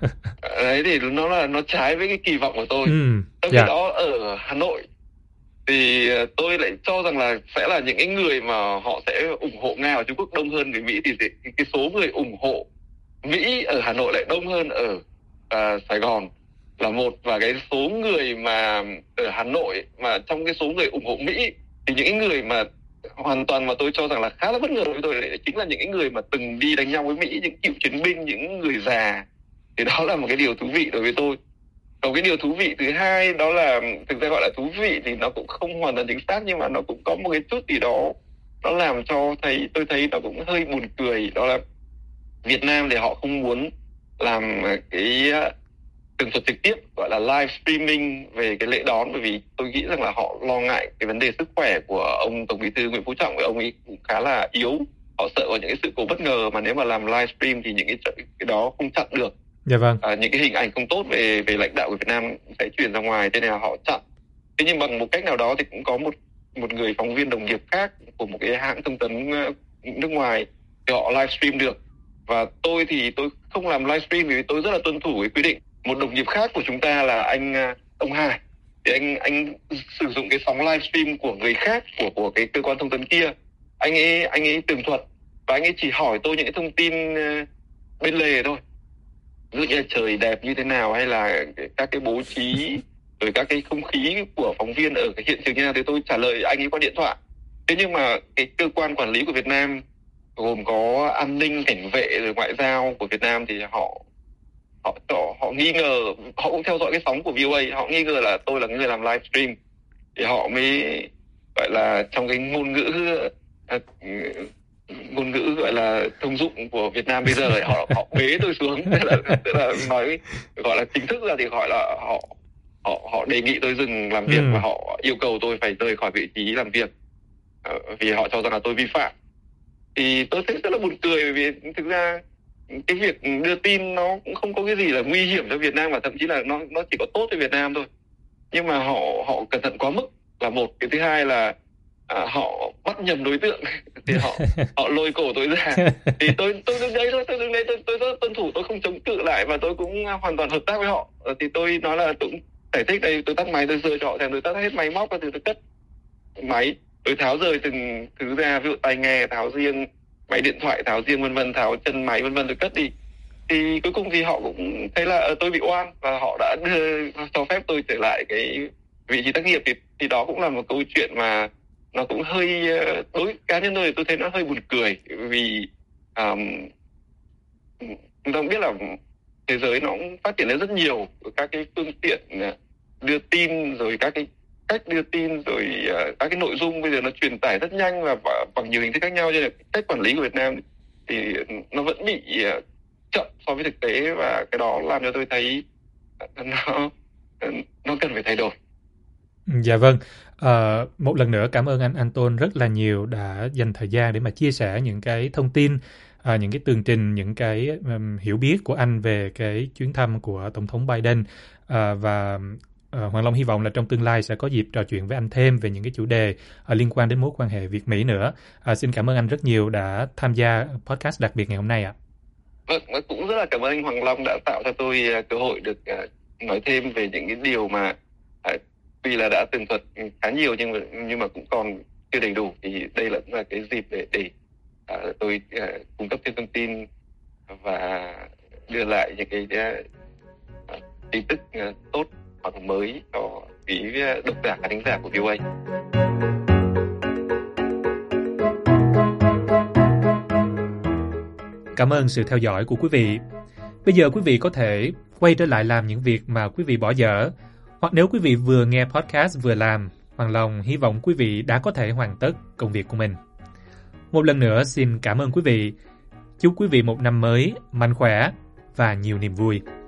[SPEAKER 1] Đấy thì nó là nó trái với cái kỳ vọng của tôi.
[SPEAKER 2] Mm,
[SPEAKER 1] Trong
[SPEAKER 2] yeah.
[SPEAKER 1] khi đó ở Hà Nội thì tôi lại cho rằng là sẽ là những cái người mà họ sẽ ủng hộ Nga và Trung Quốc đông hơn người Mỹ, thì cái số người ủng hộ Mỹ ở Hà Nội lại đông hơn ở uh, Sài Gòn là một. Và cái số người mà ở Hà Nội mà trong cái số người ủng hộ Mỹ thì những cái người mà hoàn toàn mà tôi cho rằng là khá là bất ngờ đối với tôi chính là những cái người mà từng đi đánh nhau với Mỹ, những cựu chiến binh, những người già. Thì đó là một cái điều thú vị đối với tôi. Còn cái điều thú vị thứ hai đó là, thực ra gọi là thú vị thì nó cũng không hoàn toàn chính xác, nhưng mà nó cũng có một cái chút gì đó nó làm cho thấy tôi thấy nó cũng hơi buồn cười. Đó là Việt Nam thì họ không muốn làm cái tường thuật trực tiếp, gọi là live streaming về cái lễ đón, bởi vì tôi nghĩ rằng là họ lo ngại cái vấn đề sức khỏe của ông Tổng Bí thư Nguyễn Phú Trọng, vì ông ấy cũng khá là yếu. Họ sợ có những cái sự cố bất ngờ mà nếu mà làm live stream thì những cái, cái đó không chặn được.
[SPEAKER 2] Dạ vâng.
[SPEAKER 1] À, những cái hình ảnh không tốt về về lãnh đạo của Việt Nam sẽ truyền ra ngoài, thế nên là họ chặn. Thế nhưng bằng một cách nào đó thì cũng có một một người phóng viên đồng nghiệp khác của một cái hãng thông tấn nước ngoài thì họ livestream được. Và tôi thì tôi không làm livestream vì tôi rất là tuân thủ cái quy định. Một đồng nghiệp khác của chúng ta là anh ông Hải, thì anh anh sử dụng cái sóng livestream của người khác, của của cái cơ quan thông tấn kia. Anh ấy anh ấy tường thuật và anh ấy chỉ hỏi tôi những cái thông tin bên lề thôi. Ví dụ như là trời đẹp như thế nào, hay là các cái bố trí, rồi các cái không khí của phóng viên ở cái hiện trường như nào, thì tôi trả lời anh ấy qua điện thoại. Thế nhưng mà cái cơ quan quản lý của Việt Nam gồm có an ninh, cảnh vệ, rồi ngoại giao của Việt Nam thì họ họ họ, họ nghi ngờ, họ cũng theo dõi cái sóng của vê o a, họ nghi ngờ là tôi là người làm livestream, thì họ mới gọi là trong cái ngôn ngữ ngôn ngữ gọi là uh, thông dụng của Việt Nam bây giờ là họ họ bế tôi xuống, tức là, tức là nói gọi là chính thức ra thì gọi là họ họ họ đề nghị tôi dừng làm việc ừ. và họ yêu cầu tôi phải rời khỏi vị trí làm việc uh, vì họ cho rằng là tôi vi phạm. Thì tôi thấy rất là buồn cười, bởi vì thực ra cái việc đưa tin nó cũng không có cái gì là nguy hiểm cho Việt Nam, và thậm chí là nó nó chỉ có tốt cho Việt Nam thôi. Nhưng mà họ họ cẩn thận quá mức là một, cái thứ hai là à, họ bắt nhầm đối tượng thì họ họ lôi cổ tôi ra. Thì tôi tôi đứng đấy thôi, tôi đứng đấy tôi tôi rất tuân thủ, tôi không chống cự lại và tôi cũng hoàn toàn hợp tác với họ. Thì tôi nói là tôi cũng giải thích đây, tôi tắt máy, tôi rời cho họ xem, tôi tắt hết máy móc và từ tôi cất máy, tôi tháo rời từng thứ ra, ví dụ tai nghe tháo riêng, máy điện thoại tháo riêng, vân vân, tháo chân máy vân vân, tôi cất đi. Thì cuối cùng thì họ cũng thấy là tôi bị oan và họ đã đưa cho phép tôi trở lại cái vị trí tác nghiệp. Thì, thì đó cũng là một câu chuyện mà nó cũng hơi, đối cá nhân tôi thì tôi thấy nó hơi buồn cười, vì um, chúng ta cũng biết là thế giới nó cũng phát triển lên rất nhiều các cái phương tiện đưa tin, rồi các cái cách đưa tin, rồi uh, các cái nội dung bây giờ nó truyền tải rất nhanh và bằng nhiều hình thức khác nhau, cho nên cách quản lý của Việt Nam thì nó vẫn bị uh, chậm so với thực tế, và cái đó làm cho tôi thấy nó nó cần phải thay đổi.
[SPEAKER 2] Dạ vâng. À, một lần nữa cảm ơn anh Anton rất là nhiều đã dành thời gian để mà chia sẻ những cái thông tin, à, những cái tường trình, những cái um, hiểu biết của anh về cái chuyến thăm của Tổng thống Biden. À, và à, Hoàng Long hy vọng là trong tương lai sẽ có dịp trò chuyện với anh thêm về những cái chủ đề à, liên quan đến mối quan hệ Việt Mỹ nữa. À, xin cảm ơn anh rất nhiều đã tham gia podcast đặc biệt ngày hôm nay ạ.
[SPEAKER 1] Vâng, cũng rất là cảm ơn anh Hoàng Long đã tạo cho tôi cơ hội được uh, nói thêm về những cái điều mà uh, tuy là đã tường thuật khá nhiều nhưng mà nhưng mà cũng còn chưa đầy đủ. Thì đây là cũng là cái dịp để để uh, tôi uh, cung cấp thêm thông tin và đưa lại những cái uh, tin tức uh, tốt hoặc mới cho quý độc giả và thính giả của vê o a.
[SPEAKER 2] Cảm ơn sự theo dõi của quý vị. Bây giờ quý vị có thể quay trở lại làm những việc mà quý vị bỏ dở. Hoặc nếu quý vị vừa nghe podcast vừa làm, Hoàng Long hy vọng quý vị đã có thể hoàn tất công việc của mình. Một lần nữa xin cảm ơn quý vị. Chúc quý vị một năm mới mạnh khỏe và nhiều niềm vui.